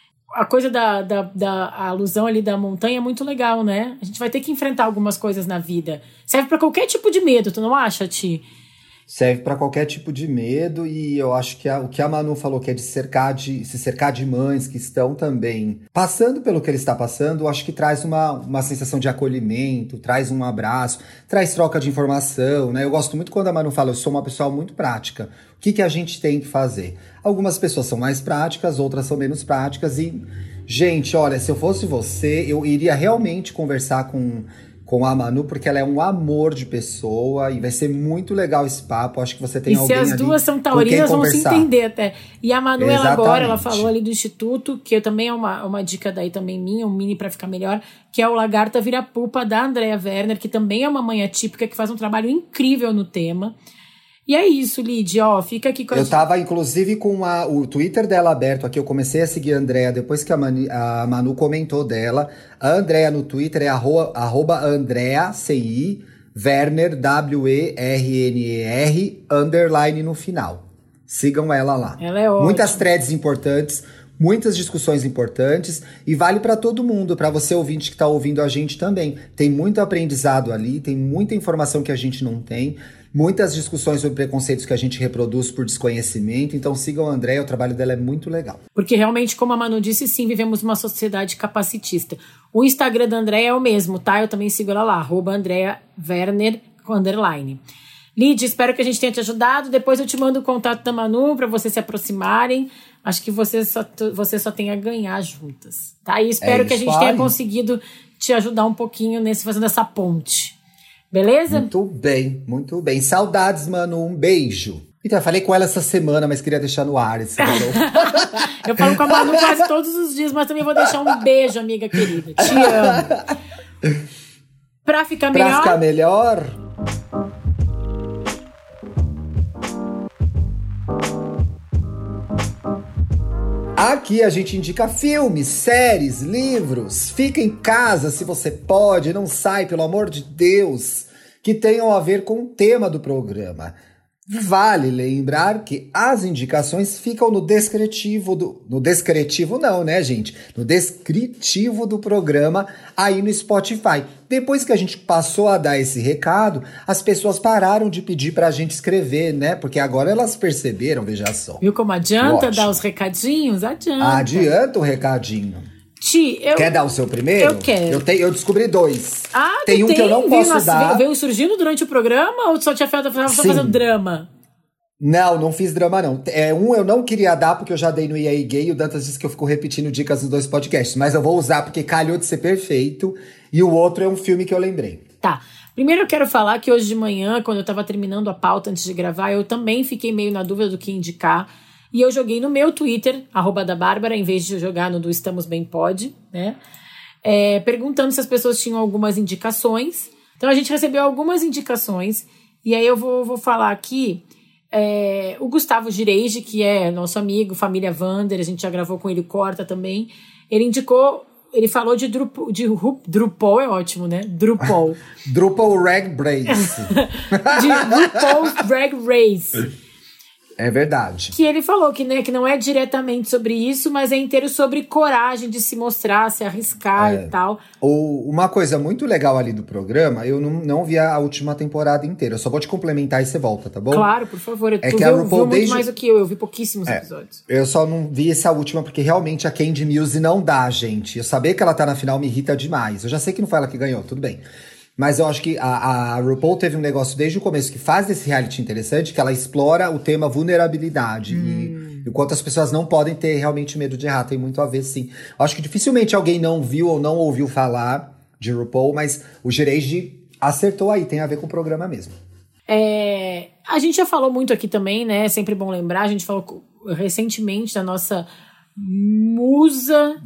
A coisa da, da, da a alusão ali da montanha é muito legal, né? A gente vai ter que enfrentar algumas coisas na vida. Serve pra qualquer tipo de medo, tu não acha, Ti? Serve para qualquer tipo de medo, e eu acho que a, o que a Manu falou, que é de, cercar de se cercar de mães que estão também passando pelo que ele está passando, eu acho que traz uma, uma sensação de acolhimento, traz um abraço, traz troca de informação, né? Eu gosto muito quando a Manu fala, eu sou uma pessoa muito prática. O que, que a gente tem que fazer? Algumas pessoas são mais práticas, outras são menos práticas, e, gente, olha, se eu fosse você, eu iria realmente conversar com... com a Manu, porque ela é um amor de pessoa e vai ser muito legal esse papo. Acho que você tem e alguém ali. E se as duas são taurinas, vão se entender até. E a Manu, ela agora, ela falou ali do Instituto, que também é uma, uma dica daí também minha, um mini pra ficar melhor, que é o Lagarta Vira Pupa, da Andrea Werner, que também é uma mãe atípica, que faz um trabalho incrível no tema. E é isso, Lid, ó, fica aqui com a Eu gente. tava, inclusive, com a, o Twitter dela aberto aqui, eu comecei a seguir a Andrea depois que a, Mani, a Manu comentou dela. A Andrea no Twitter é arroba, arroba Andrea, C I, Werner, W E R N E R, underline no final. Sigam ela lá. Ela é ótima. Muitas threads importantes, muitas discussões importantes, e vale para todo mundo, para você ouvinte que tá ouvindo a gente também. Tem muito aprendizado ali, tem muita informação que a gente não tem, muitas discussões sobre preconceitos que a gente reproduz por desconhecimento. Então sigam a Andrea, o trabalho dela é muito legal. Porque realmente, como a Manu disse, sim, vivemos uma sociedade capacitista. O Instagram da Andrea é o mesmo, tá? Eu também sigo ela lá, arroba Andrea Werner, underline. Lid, espero que a gente tenha te ajudado. Depois eu te mando o contato da Manu para vocês se aproximarem. Acho que você só, você só tem a ganhar juntas, tá? E espero é que a gente aí. tenha conseguido te ajudar um pouquinho nesse, fazendo essa ponte. Beleza? Muito bem, muito bem. Saudades, Manu. Um beijo. Então, eu falei com ela essa semana, mas queria deixar no ar esse Eu falo com a Manu quase todos os dias, mas também vou deixar um beijo, amiga querida. Te amo. Pra ficar melhor... Pra ficar melhor... Aqui a gente indica filmes, séries, livros. Fica em casa se você pode, não sai, pelo amor de Deus, que tenham a ver com o tema do programa. Vale lembrar que as indicações ficam no descritivo do... No descritivo não, né, gente? No descritivo do programa aí no Spotify. Depois que a gente passou a dar esse recado, as pessoas pararam de pedir pra gente escrever, né? Porque agora elas perceberam, veja só. Viu como adianta Ótimo. dar os recadinhos? Adianta. Adianta o recadinho. Ti, eu... Quer dar o seu primeiro? Eu quero. Eu, te, eu descobri dois. Ah, tem um tem? que eu não posso veio, dar. Veio surgindo durante o programa ou só tinha feito, só fazendo drama? Não, não fiz drama, não. É, um eu não queria dar, porque eu já dei no E A Gay, e o Dantas disse que eu fico repetindo dicas nos dois podcasts. Mas eu vou usar, porque calhou de ser perfeito. E o outro é um filme que eu lembrei. Tá. Primeiro eu quero falar que hoje de manhã, quando eu tava terminando a pauta antes de gravar, eu também fiquei meio na dúvida do que indicar. E eu joguei no meu Twitter, arroba da Bárbara, em vez de jogar no do Estamos Bem Pod, né? É, perguntando se as pessoas tinham algumas indicações. Então a gente recebeu algumas indicações. E aí eu vou, vou falar aqui... É, o Gustavo Gireige, que é nosso amigo, família Wander, a gente já gravou com ele, Corta também. Ele indicou, ele falou de Drupal, de Drupal é ótimo, né? Drupal. Drupal Rag Race. De Drupal Drag Race. É verdade. Que ele falou que, né, que não é diretamente sobre isso, mas é inteiro sobre coragem de se mostrar, se arriscar é. e tal. Ou uma coisa muito legal ali do programa, eu não, não vi a última temporada inteira. Eu só vou te complementar e você volta, tá bom? Claro, por favor. É tu que viu, a RuPaul viu muito desde... mais do que eu. Eu vi pouquíssimos é, episódios. Eu só não vi essa última porque realmente a Candy Muse não dá, gente. Eu saber que ela tá na final me irrita demais. Eu já sei que não foi ela que ganhou, tudo bem. Mas eu acho que a, a RuPaul teve um negócio desde o começo que faz desse reality interessante, que ela explora o tema vulnerabilidade. Hum. E o quanto as pessoas não podem ter realmente medo de errar. Tem muito a ver, sim. Eu acho que dificilmente alguém não viu ou não ouviu falar de RuPaul, mas o Gireige acertou aí, tem a ver com o programa mesmo. É, a gente já falou muito aqui também, né? É sempre bom lembrar, a gente falou recentemente da nossa musa...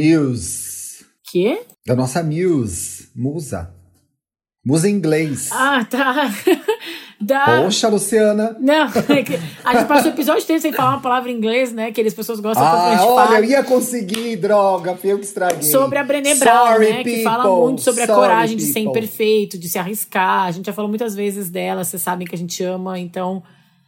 Muse. Quê? Da nossa muse. Musa. Musa em inglês. Ah, tá. Da... Poxa, Luciana. Não, é que a gente passou o episódio inteiro sem falar uma palavra em inglês, né? Que as pessoas gostam ah, de olha, falar. eu ia conseguir, droga, foi eu que estraguei. Sobre a Brené Brown, Sorry, né? people. Que fala muito sobre Sorry, a coragem people. de ser imperfeito, de se arriscar. A gente já falou muitas vezes dela, vocês sabem que a gente ama, então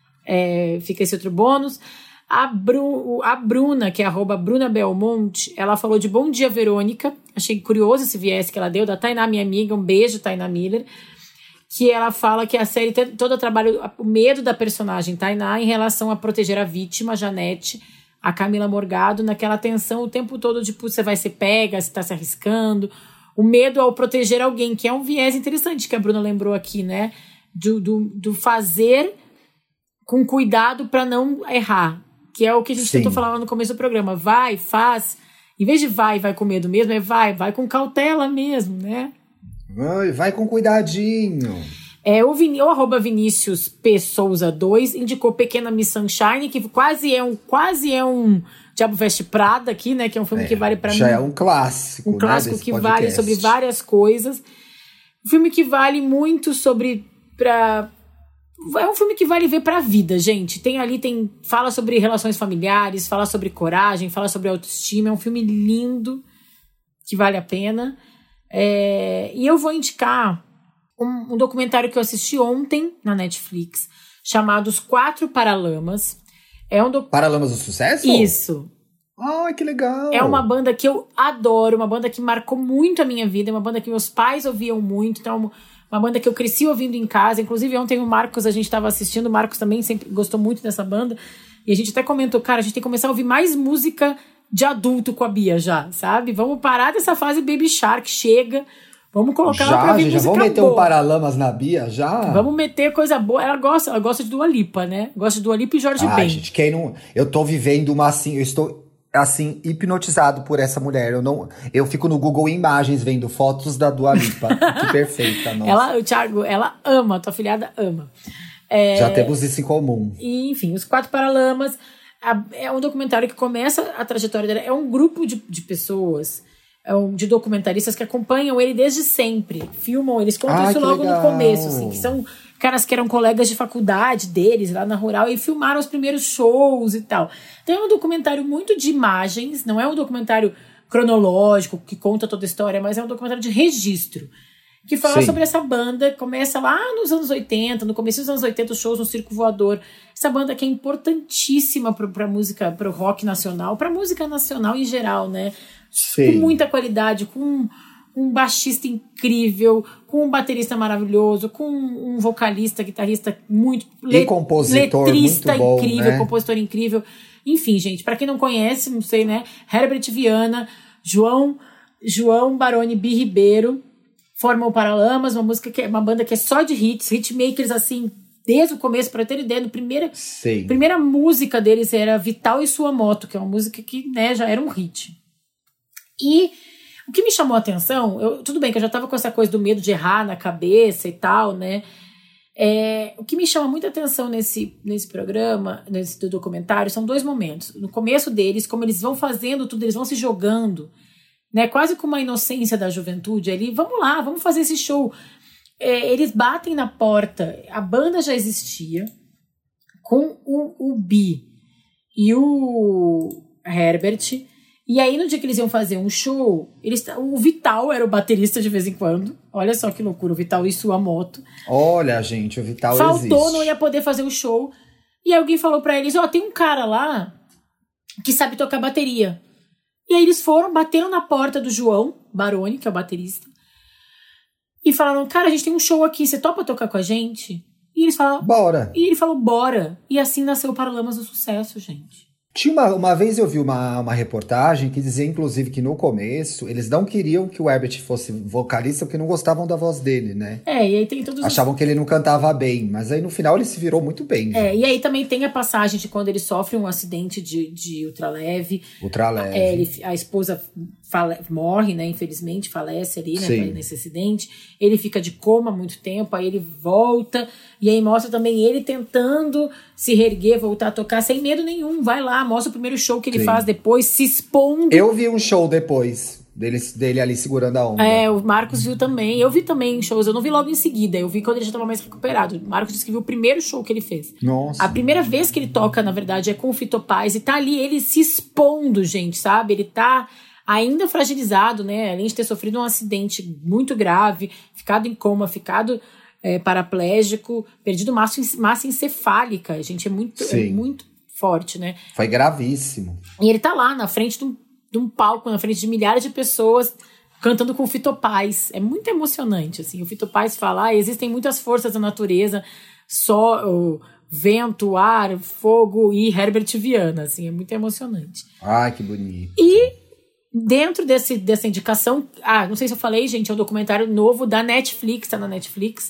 é, fica esse outro bônus. A, Bru, a Bruna, que é arroba Bruna Belmonte, ela falou de Bom Dia, Verônica. Achei curioso esse viés que ela deu, da Tainá, minha amiga. Um beijo, Tainá Miller. Que ela fala que a série tem todo o trabalho, o medo da personagem Tainá em relação a proteger a vítima, a Janete, a Camila Morgado, naquela tensão o tempo todo de, tipo, você vai ser pega, você tá se arriscando. O medo ao proteger alguém, que é um viés interessante que a Bruna lembrou aqui, né? Do, do, do fazer com cuidado para não errar. Que é o que a gente Sim. tentou falar lá no começo do programa. Vai, faz. Em vez de vai, vai com medo mesmo, é vai, vai com cautela mesmo, né? Vai, vai com cuidadinho. É, o, Vin, o arroba Vinícius P. Souza dois indicou Pequena Miss Sunshine, que quase é um, quase é um Diabo Veste Prada aqui, né? Que é um filme é, que vale pra já mim. Já é um clássico, Um clássico né, que podcast. vale sobre várias coisas. Um filme que vale muito sobre... Pra, é um filme que vale ver pra vida, gente. Tem ali, tem fala sobre relações familiares, fala sobre coragem, fala sobre autoestima. É um filme lindo, que vale a pena. É, e eu vou indicar um, um documentário que eu assisti ontem na Netflix, chamado Os Quatro Paralamas. É um doc... Paralamas do Sucesso? Isso. Ai, que legal! É uma banda que eu adoro, uma banda que marcou muito a minha vida, uma banda que meus pais ouviam muito, então uma banda que eu cresci ouvindo em casa. Inclusive ontem o Marcos, a gente estava assistindo, o Marcos também sempre gostou muito dessa banda, e a gente até comentou, cara, a gente tem que começar a ouvir mais música de adulto com a Bia já, sabe? Vamos parar dessa fase Baby Shark, chega, vamos colocar já, ela pra ouvir já música vamos meter boa. um Paralamas na Bia, já? Vamos meter coisa boa. Ela gosta, ela gosta de Dua Lipa, né? Gosta de Dua Lipa e Jorge Ah, Ben. gente, quem não... Eu tô vivendo uma, assim, eu estou... assim, hipnotizado por essa mulher. Eu não, eu fico no Google Imagens vendo fotos da Dua Lipa. Que perfeita, nossa. Ela, o Thiago, ela ama, tua filhada ama. É, já temos isso em comum. E, enfim, Os Quatro Paralamas a, é um documentário que começa a trajetória dela. É um grupo de, de pessoas, é um, de documentaristas que acompanham ele desde sempre. Filmam, eles contam Ai, isso logo legal. no começo, assim, que são caras que eram colegas de faculdade deles, lá na Rural, e filmaram os primeiros shows e tal. Então é um documentário muito de imagens, não é um documentário cronológico, que conta toda a história, mas é um documentário de registro, que fala Sim. sobre essa banda, começa lá nos anos oitenta, no começo dos anos oitenta, os shows no Circo Voador. Essa banda que é importantíssima pra, pra música, pro rock nacional, pra música nacional em geral, né? Sim. Com muita qualidade, com um baixista incrível, com um baterista maravilhoso, com um vocalista, guitarrista muito... E le- compositor letrista muito bom, incrível, né? compositor incrível. Enfim, gente, pra quem não conhece, não sei, né? Herbert Viana, João, João Baroni B. Ribeiro, formam o Paralamas, uma música que é uma banda que é só de hits, hitmakers, assim, desde o começo, para ter ideia, a primeira, Sei. primeira música deles era Vital e Sua Moto, que é uma música que, né, já era um hit. E o que me chamou a atenção, eu, tudo bem que eu já tava com essa coisa do medo de errar na cabeça e tal, né? É, o que me chama muita atenção nesse, nesse programa, nesse do documentário, são dois momentos. No começo deles, como eles vão fazendo tudo, eles vão se jogando, né? Quase com uma inocência da juventude ali. Vamos lá, vamos fazer esse show. É, eles batem na porta, a banda já existia, com o, o Bi e o Herbert. E aí, no dia que eles iam fazer um show, eles, o Vital era o baterista de vez em quando. Olha só que loucura, o Vital e sua moto. Olha, gente, o Vital Faltou, existe. não ia poder fazer o show. E alguém falou pra eles, ó, oh, tem um cara lá que sabe tocar bateria. E aí eles foram, bateram na porta do João Baroni, que é o baterista. E falaram, cara, a gente tem um show aqui, você topa tocar com a gente? E eles falaram, bora. E ele falou, bora. E assim nasceu o Paralamas do Sucesso, gente. Tinha uma, uma vez eu vi uma, uma reportagem que dizia, inclusive, que no começo eles não queriam que o Herbert fosse vocalista porque não gostavam da voz dele, né? É, e aí tem todos Achavam os... que ele não cantava bem, mas aí no final ele se virou muito bem. É, gente. e aí também tem a passagem de quando ele sofre um acidente de, de ultraleve. Ultraleve. É, ele, a esposa fale, morre, né? Infelizmente, falece ali, né? Sim. Nesse acidente. Ele fica de coma há muito tempo, aí ele volta. E aí mostra também ele tentando se reerguer, voltar a tocar sem medo nenhum. Vai lá, mostra o primeiro show que ele Sim. faz depois, se expondo. Eu vi um show depois dele, dele ali segurando a onda. É, o Marcos viu também. Eu vi também shows, eu não vi logo em seguida. Eu vi quando ele já estava mais recuperado. O Marcos disse que viu o primeiro show que ele fez. Nossa. A primeira vez que ele toca, na verdade, é com o Fito Paz. E tá ali ele se expondo, gente, sabe? Ele tá ainda fragilizado, né? Além de ter sofrido um acidente muito grave, ficado em coma, ficado é, paraplégico, perdido massa, massa encefálica. Gente, é muito, é muito forte, né? Foi gravíssimo. E ele tá lá na frente de um, de um palco, na frente de milhares de pessoas, cantando com o Fito Paz. É muito emocionante, assim. O Fito Paz fala, ah, existem muitas forças da natureza, só o vento, ar, fogo e Herbert Viana, assim. É muito emocionante. Ai, que bonito. E dentro desse, dessa indicação, ah, não sei se eu falei, gente, é um documentário novo da Netflix, tá na Netflix.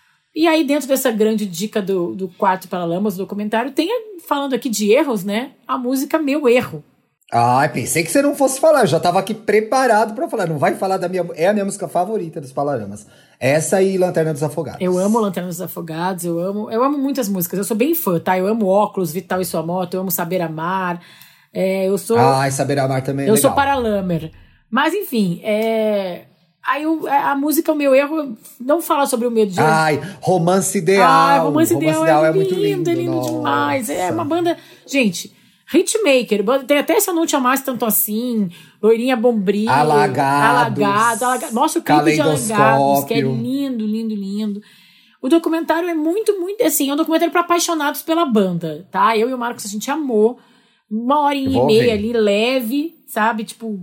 E aí, dentro dessa grande dica do, do Quarto Paralamas, do documentário, tem, falando aqui de erros, né? A música Meu Erro. Ai, pensei que você não fosse falar. Eu já tava aqui preparado pra falar. Não vai falar da minha... É a minha música favorita dos Paralamas. Essa e Lanterna dos Afogados. Eu amo Lanterna dos Afogados, eu amo... Eu amo muitas músicas. Eu sou bem fã, tá? Eu amo Óculos, Vital e Sua Moto, eu amo Saber Amar. É, eu sou... Ai, Saber Amar também é Eu legal. sou Paralamer. Mas, enfim, é... Aí o, a música O Meu Erro não fala sobre o medo de... Ai, Romance Ideal. Ai, Romance, Romance Ideal, Ideal é, é muito lindo. É lindo Nossa. demais. É uma banda... Gente, hitmaker. Tem até Se Eu Não Te Amasse Tanto Assim, Loirinha Bombril. Alagados. Alagados. Alagados. Nossa, o clipe de Alagados, que é lindo, lindo, lindo. O documentário é muito, muito... Assim, é um documentário para apaixonados pela banda, tá? Eu e o Marcos, a gente amou. Uma horinha e meia ver. ali, leve, sabe? Tipo...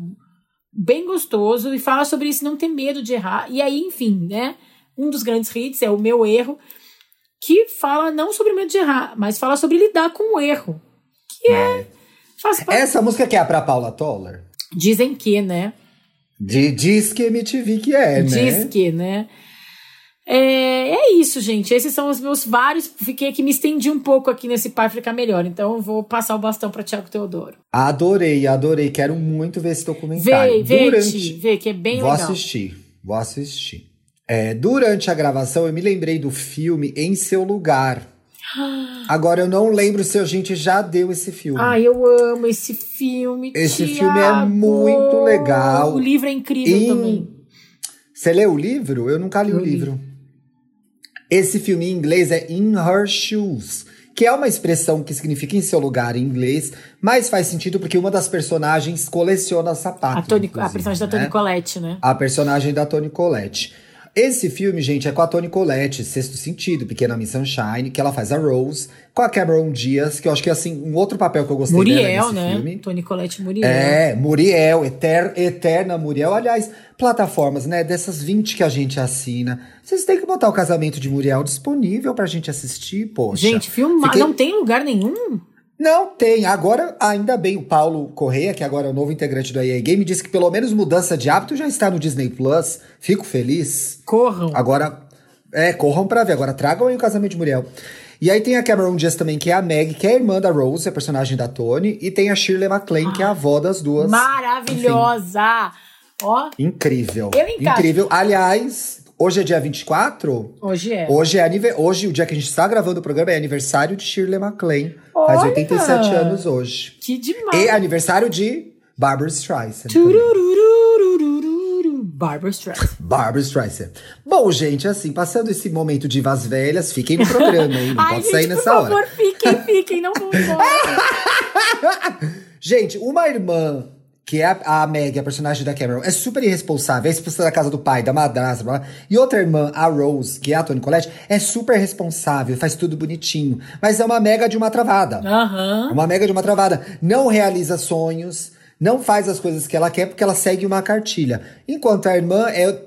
bem gostoso, e fala sobre isso, não ter medo de errar. E aí, enfim, né? Um dos grandes hits é O Meu Erro, que fala não sobre medo de errar, mas fala sobre lidar com o erro. Que é... é. Faz parte... Essa música que é pra Paula Toller? Dizem que, né? De, diz que M T V que é, diz né? Diz que, né? É, é isso, gente. Esses são os meus vários. Fiquei aqui, me estendi um pouco aqui nesse par ficar melhor. Então eu vou passar o bastão para Thiago Teodoro. Adorei, adorei. Quero muito ver esse documentário. Vê, vê, Durante... vê, que é bem vou legal. Vou assistir, vou assistir. É, durante a gravação, eu me lembrei do filme Em Seu Lugar. Agora, eu não lembro se a gente já deu esse filme. Ai, eu amo esse filme, Esse Thiago. filme é muito legal. O livro é incrível em... também. Você leu o livro? Eu nunca li eu o livro. Li. Esse filme em inglês é In Her Shoes, que é uma expressão que significa em seu lugar em inglês, mas faz sentido porque uma das personagens coleciona sapatos. A, Toni, a personagem da Toni né? Collette, né? A personagem da Toni Collette. Esse filme, gente, é com a Toni Collette, Sexto Sentido, Pequena Miss Sunshine, que ela faz a Rose, com a Cameron Diaz, que eu acho que é assim, um outro papel que eu gostei Muriel, dela nesse né? filme. Toni Collette Muriel. É, Muriel, eter, eterna Muriel. Aliás, plataformas, né, dessas vinte que a gente assina. Vocês têm que botar o Casamento de Muriel disponível pra gente assistir, poxa. Gente, filme Fiquei... não tem lugar nenhum? Não tem. Agora, ainda bem, o Paulo Correia, que agora é o novo integrante do E A Game, disse que pelo menos Mudança de Hábito já está no Disney Plus. Fico feliz. Corram. Agora, É, corram pra ver. Agora tragam aí o Casamento de Muriel. E aí tem a Cameron Diaz também, que é a Meg, que é a irmã da Rose, a personagem da Toni. E tem a Shirley MacLaine, que é a avó das duas. Maravilhosa! Ó. Incrível. Eu encaixo. Incrível. Aliás, hoje é dia vinte e quatro? Hoje é. Hoje é anive- Hoje, o dia que a gente está gravando o programa, é aniversário de Shirley MacLaine. Olha! Faz oitenta e sete anos hoje. Que demais. E aniversário de Barbra Streisand. Tururururururu. Barbra Streisand. Barbra Streisand. Bom, gente, assim, passando esse momento de divas velhas, fiquem no programa, hein? Não Ai, pode gente, sair por nessa favor, hora. fiquem, fiquem, não vão embora. Gente, uma irmã, que é a, a Meg, a personagem da Cameron, é super irresponsável, é expulsa da casa do pai, da madrasta, blá, blá. E outra irmã, a Rose, que é a Toni Collette, é super responsável, faz tudo bonitinho. Mas é uma mega de uma travada. Aham. Uma mega de uma travada. Não realiza sonhos, não faz as coisas que ela quer porque ela segue uma cartilha. Enquanto a irmã é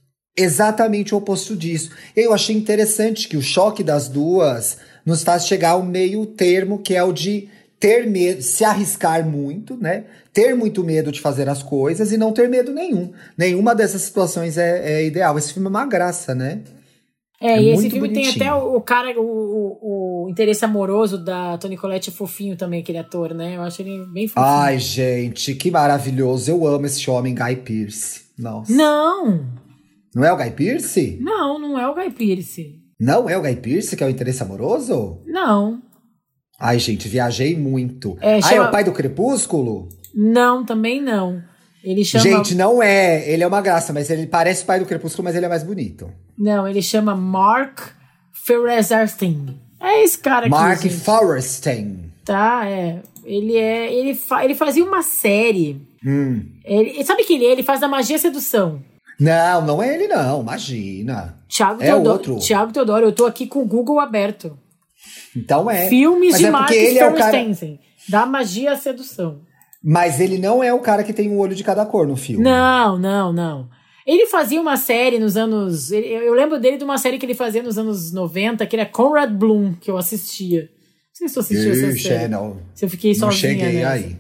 exatamente o oposto disso. Eu achei interessante que o choque das duas nos faz chegar ao meio termo, que é o de ter medo, se arriscar muito, né? Ter muito medo de fazer as coisas e não ter medo nenhum. Nenhuma dessas situações é, é ideal. Esse filme é uma graça, né? É, É e esse muito filme tem bonitinho. até o, o cara, o, o, o interesse amoroso da Toni Collette é fofinho também, aquele ator, né? Eu acho ele bem fofinho. Ai, gente, que maravilhoso. Eu amo esse homem, Guy Pearce. Nossa. Não, Não é o Guy Pearce? não, não é o Guy Pearce. Não é o Guy Pearce que é o interesse amoroso? Não, Ai, gente, viajei muito. É, Ah, é chama- o pai do Crepúsculo? não, também não. Ele chama... Gente, não é. Ele é uma graça, mas ele parece o pai do Crepúsculo, mas ele é mais bonito. Não, ele chama Mark Feresterstein. É esse cara aqui, Mark gente. Forrestein. Tá, é. Ele é. Ele, fa, ele fazia uma série. Hum. Ele, sabe quem ele é? Ele faz da Magia e Sedução. Não, não é ele não, imagina. Thiago É Teodoro. outro. Thiago Teodoro, eu tô aqui com o Google aberto. Então é. Filmes Mas de é Mark porque ele é o cara. Feresterstein. Da Magia e Sedução. Mas ele não é o cara que tem um olho de cada cor no filme. Não, não, não. Ele fazia uma série nos anos... ele- Eu lembro dele de uma série que ele fazia nos anos noventa, que era Conrad Bloom, que eu assistia. Não sei se eu assistia essa Ixi, série. é, não. Se eu fiquei Não sozinha cheguei nessa. aí.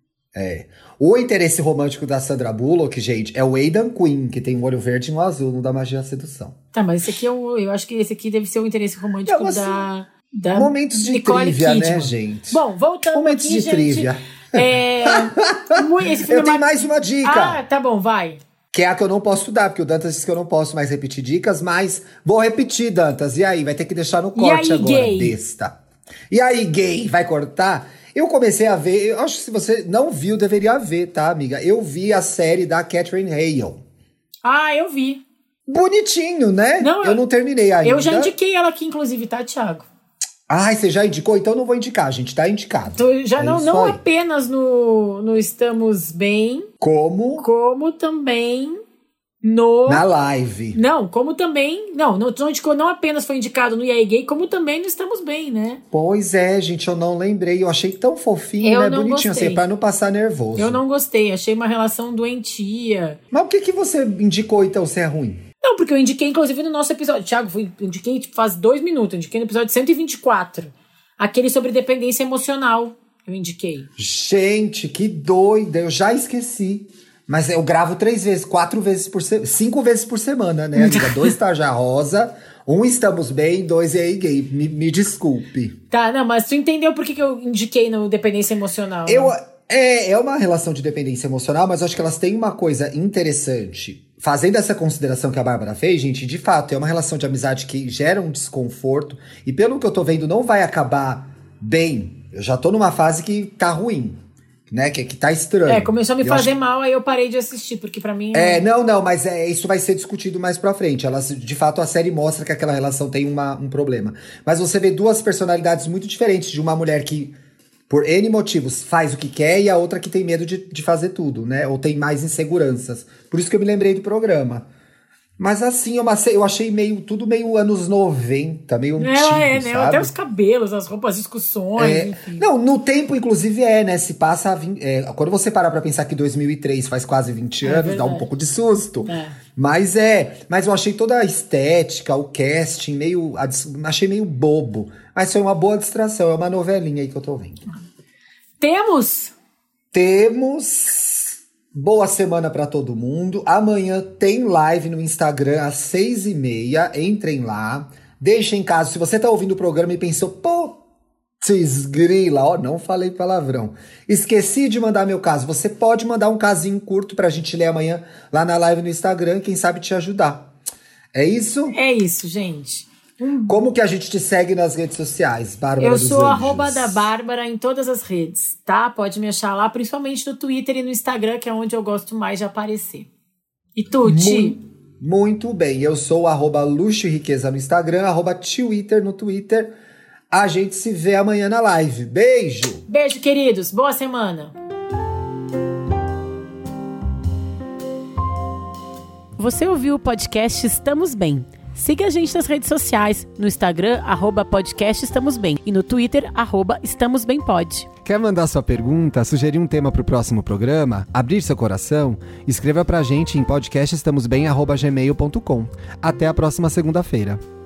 É. O interesse romântico da Sandra Bullock, gente, é o Aidan Quinn, que tem um olho verde e um azul no da Magia da Sedução. Tá, mas esse aqui eu, eu acho que esse aqui deve ser o interesse romântico Não, assim, da, da Momentos de Nicole trivia, Kidman. né, gente? Bom, voltando Momentos aqui, de gente, trivia. É, mu- esse filme Eu tenho é mar- mais uma dica. Ah, tá bom, vai. Que é a que eu não posso dar, porque o Dantas disse que eu não posso mais repetir dicas, mas vou repetir, Dantas. E aí, vai ter que deixar no corte aí, agora, gay? besta. E aí, gay, vai cortar? Eu comecei a ver, eu acho que se você não viu, deveria ver, tá, amiga? Eu vi a série da Catherine Hale. Ah, eu vi. Bonitinho, né? Não, eu eu- não terminei ainda. Eu já indiquei ela aqui, inclusive, tá, Thiago? Ai, você já indicou? Então não vou indicar, gente. Tá indicado. Tô- já É não, isso não aí. apenas no, no Estamos Bem, Como como também no... na live. Não, como também... Não, não, não, indicou- não apenas foi indicado no E A Gay, como também no Estamos Bem, né? Pois é, gente, eu não lembrei. Eu achei tão fofinho, Eu né? não Bonitinho, gostei. assim, pra não passar nervoso. Eu não gostei, achei uma relação doentia. Mas o que, que você indicou, então, se é ruim? Não, porque eu indiquei, inclusive, no nosso episódio. Thiago, fui- eu indiquei tipo, faz dois minutos. Eu indiquei no episódio cento e vinte e quatro. Aquele sobre dependência emocional. Eu indiquei. Gente, que doida. Eu já esqueci. Mas eu gravo três vezes, quatro vezes por semana, cinco vezes por semana, né, amiga? Dois Tarja Rosa, um Estamos Bem, dois E aí Gay. Me, me desculpe. Tá, não, mas tu entendeu por que, que eu indiquei no dependência emocional? Eu, né? é, é uma relação de dependência emocional, mas eu acho que elas têm uma coisa interessante. Fazendo essa consideração que a Bárbara fez, gente, de fato, é uma relação de amizade que gera um desconforto. E pelo que eu tô vendo, não vai acabar bem. Eu já tô numa fase que tá ruim, né? Que, que tá estranho. É, começou a me Eu fazer acho- mal, aí eu parei de assistir, porque pra mim... É, não, não, mas é, isso vai ser discutido mais pra frente. Elas, de fato, a série mostra que aquela relação tem uma, um problema. Mas você vê duas personalidades muito diferentes de uma mulher que, por N motivos, faz o que quer e a outra que tem medo de, de fazer tudo, né? Ou tem mais inseguranças. Por isso que eu me lembrei do programa. Mas assim, é uma sé- eu achei meio tudo meio anos noventa, meio antigo, Ela é, né? sabe? Até os cabelos, as roupas, as discussões, É, enfim. não, no tempo, inclusive, é, né? Se passa. a vin- é, quando você parar pra pensar que dois mil e três faz quase vinte É anos, dá verdade. um pouco de susto. É. Mas é. Mas eu achei toda a estética, o casting, meio. a dis- achei meio bobo. Mas foi uma boa distração, é uma novelinha aí que eu tô vendo. Temos Temos. Boa semana pra todo mundo. Amanhã tem live no Instagram às seis e meia. Entrem lá. Deixem caso. Se você tá ouvindo o programa e pensou, putz, grila, ó, não falei palavrão. Esqueci de mandar meu caso. Você pode mandar um casinho curto pra gente ler amanhã lá na live no Instagram. Quem sabe te ajudar. É isso? É isso, gente. Como que a gente te segue nas redes sociais, Bárbara Eu dos sou Anjos? arroba da Bárbara em todas as redes, tá? Pode me achar lá, principalmente no Twitter e no Instagram, que é onde eu gosto mais de aparecer. E tu, Ti? Muito, muito bem, eu sou arroba Luxo e Riqueza no Instagram, arroba Twitter no Twitter. A gente se vê amanhã na live. Beijo! Beijo, queridos. Boa semana. Você ouviu o podcast Estamos Bem? Siga a gente nas redes sociais, no Instagram, arroba podcast Estamos Bem, e no Twitter, arroba Estamos Bem Pod. Quer mandar sua pergunta, sugerir um tema para o próximo programa, abrir seu coração? Escreva pra gente em podcast estamos bem arroba gmail ponto com. Até a próxima segunda-feira.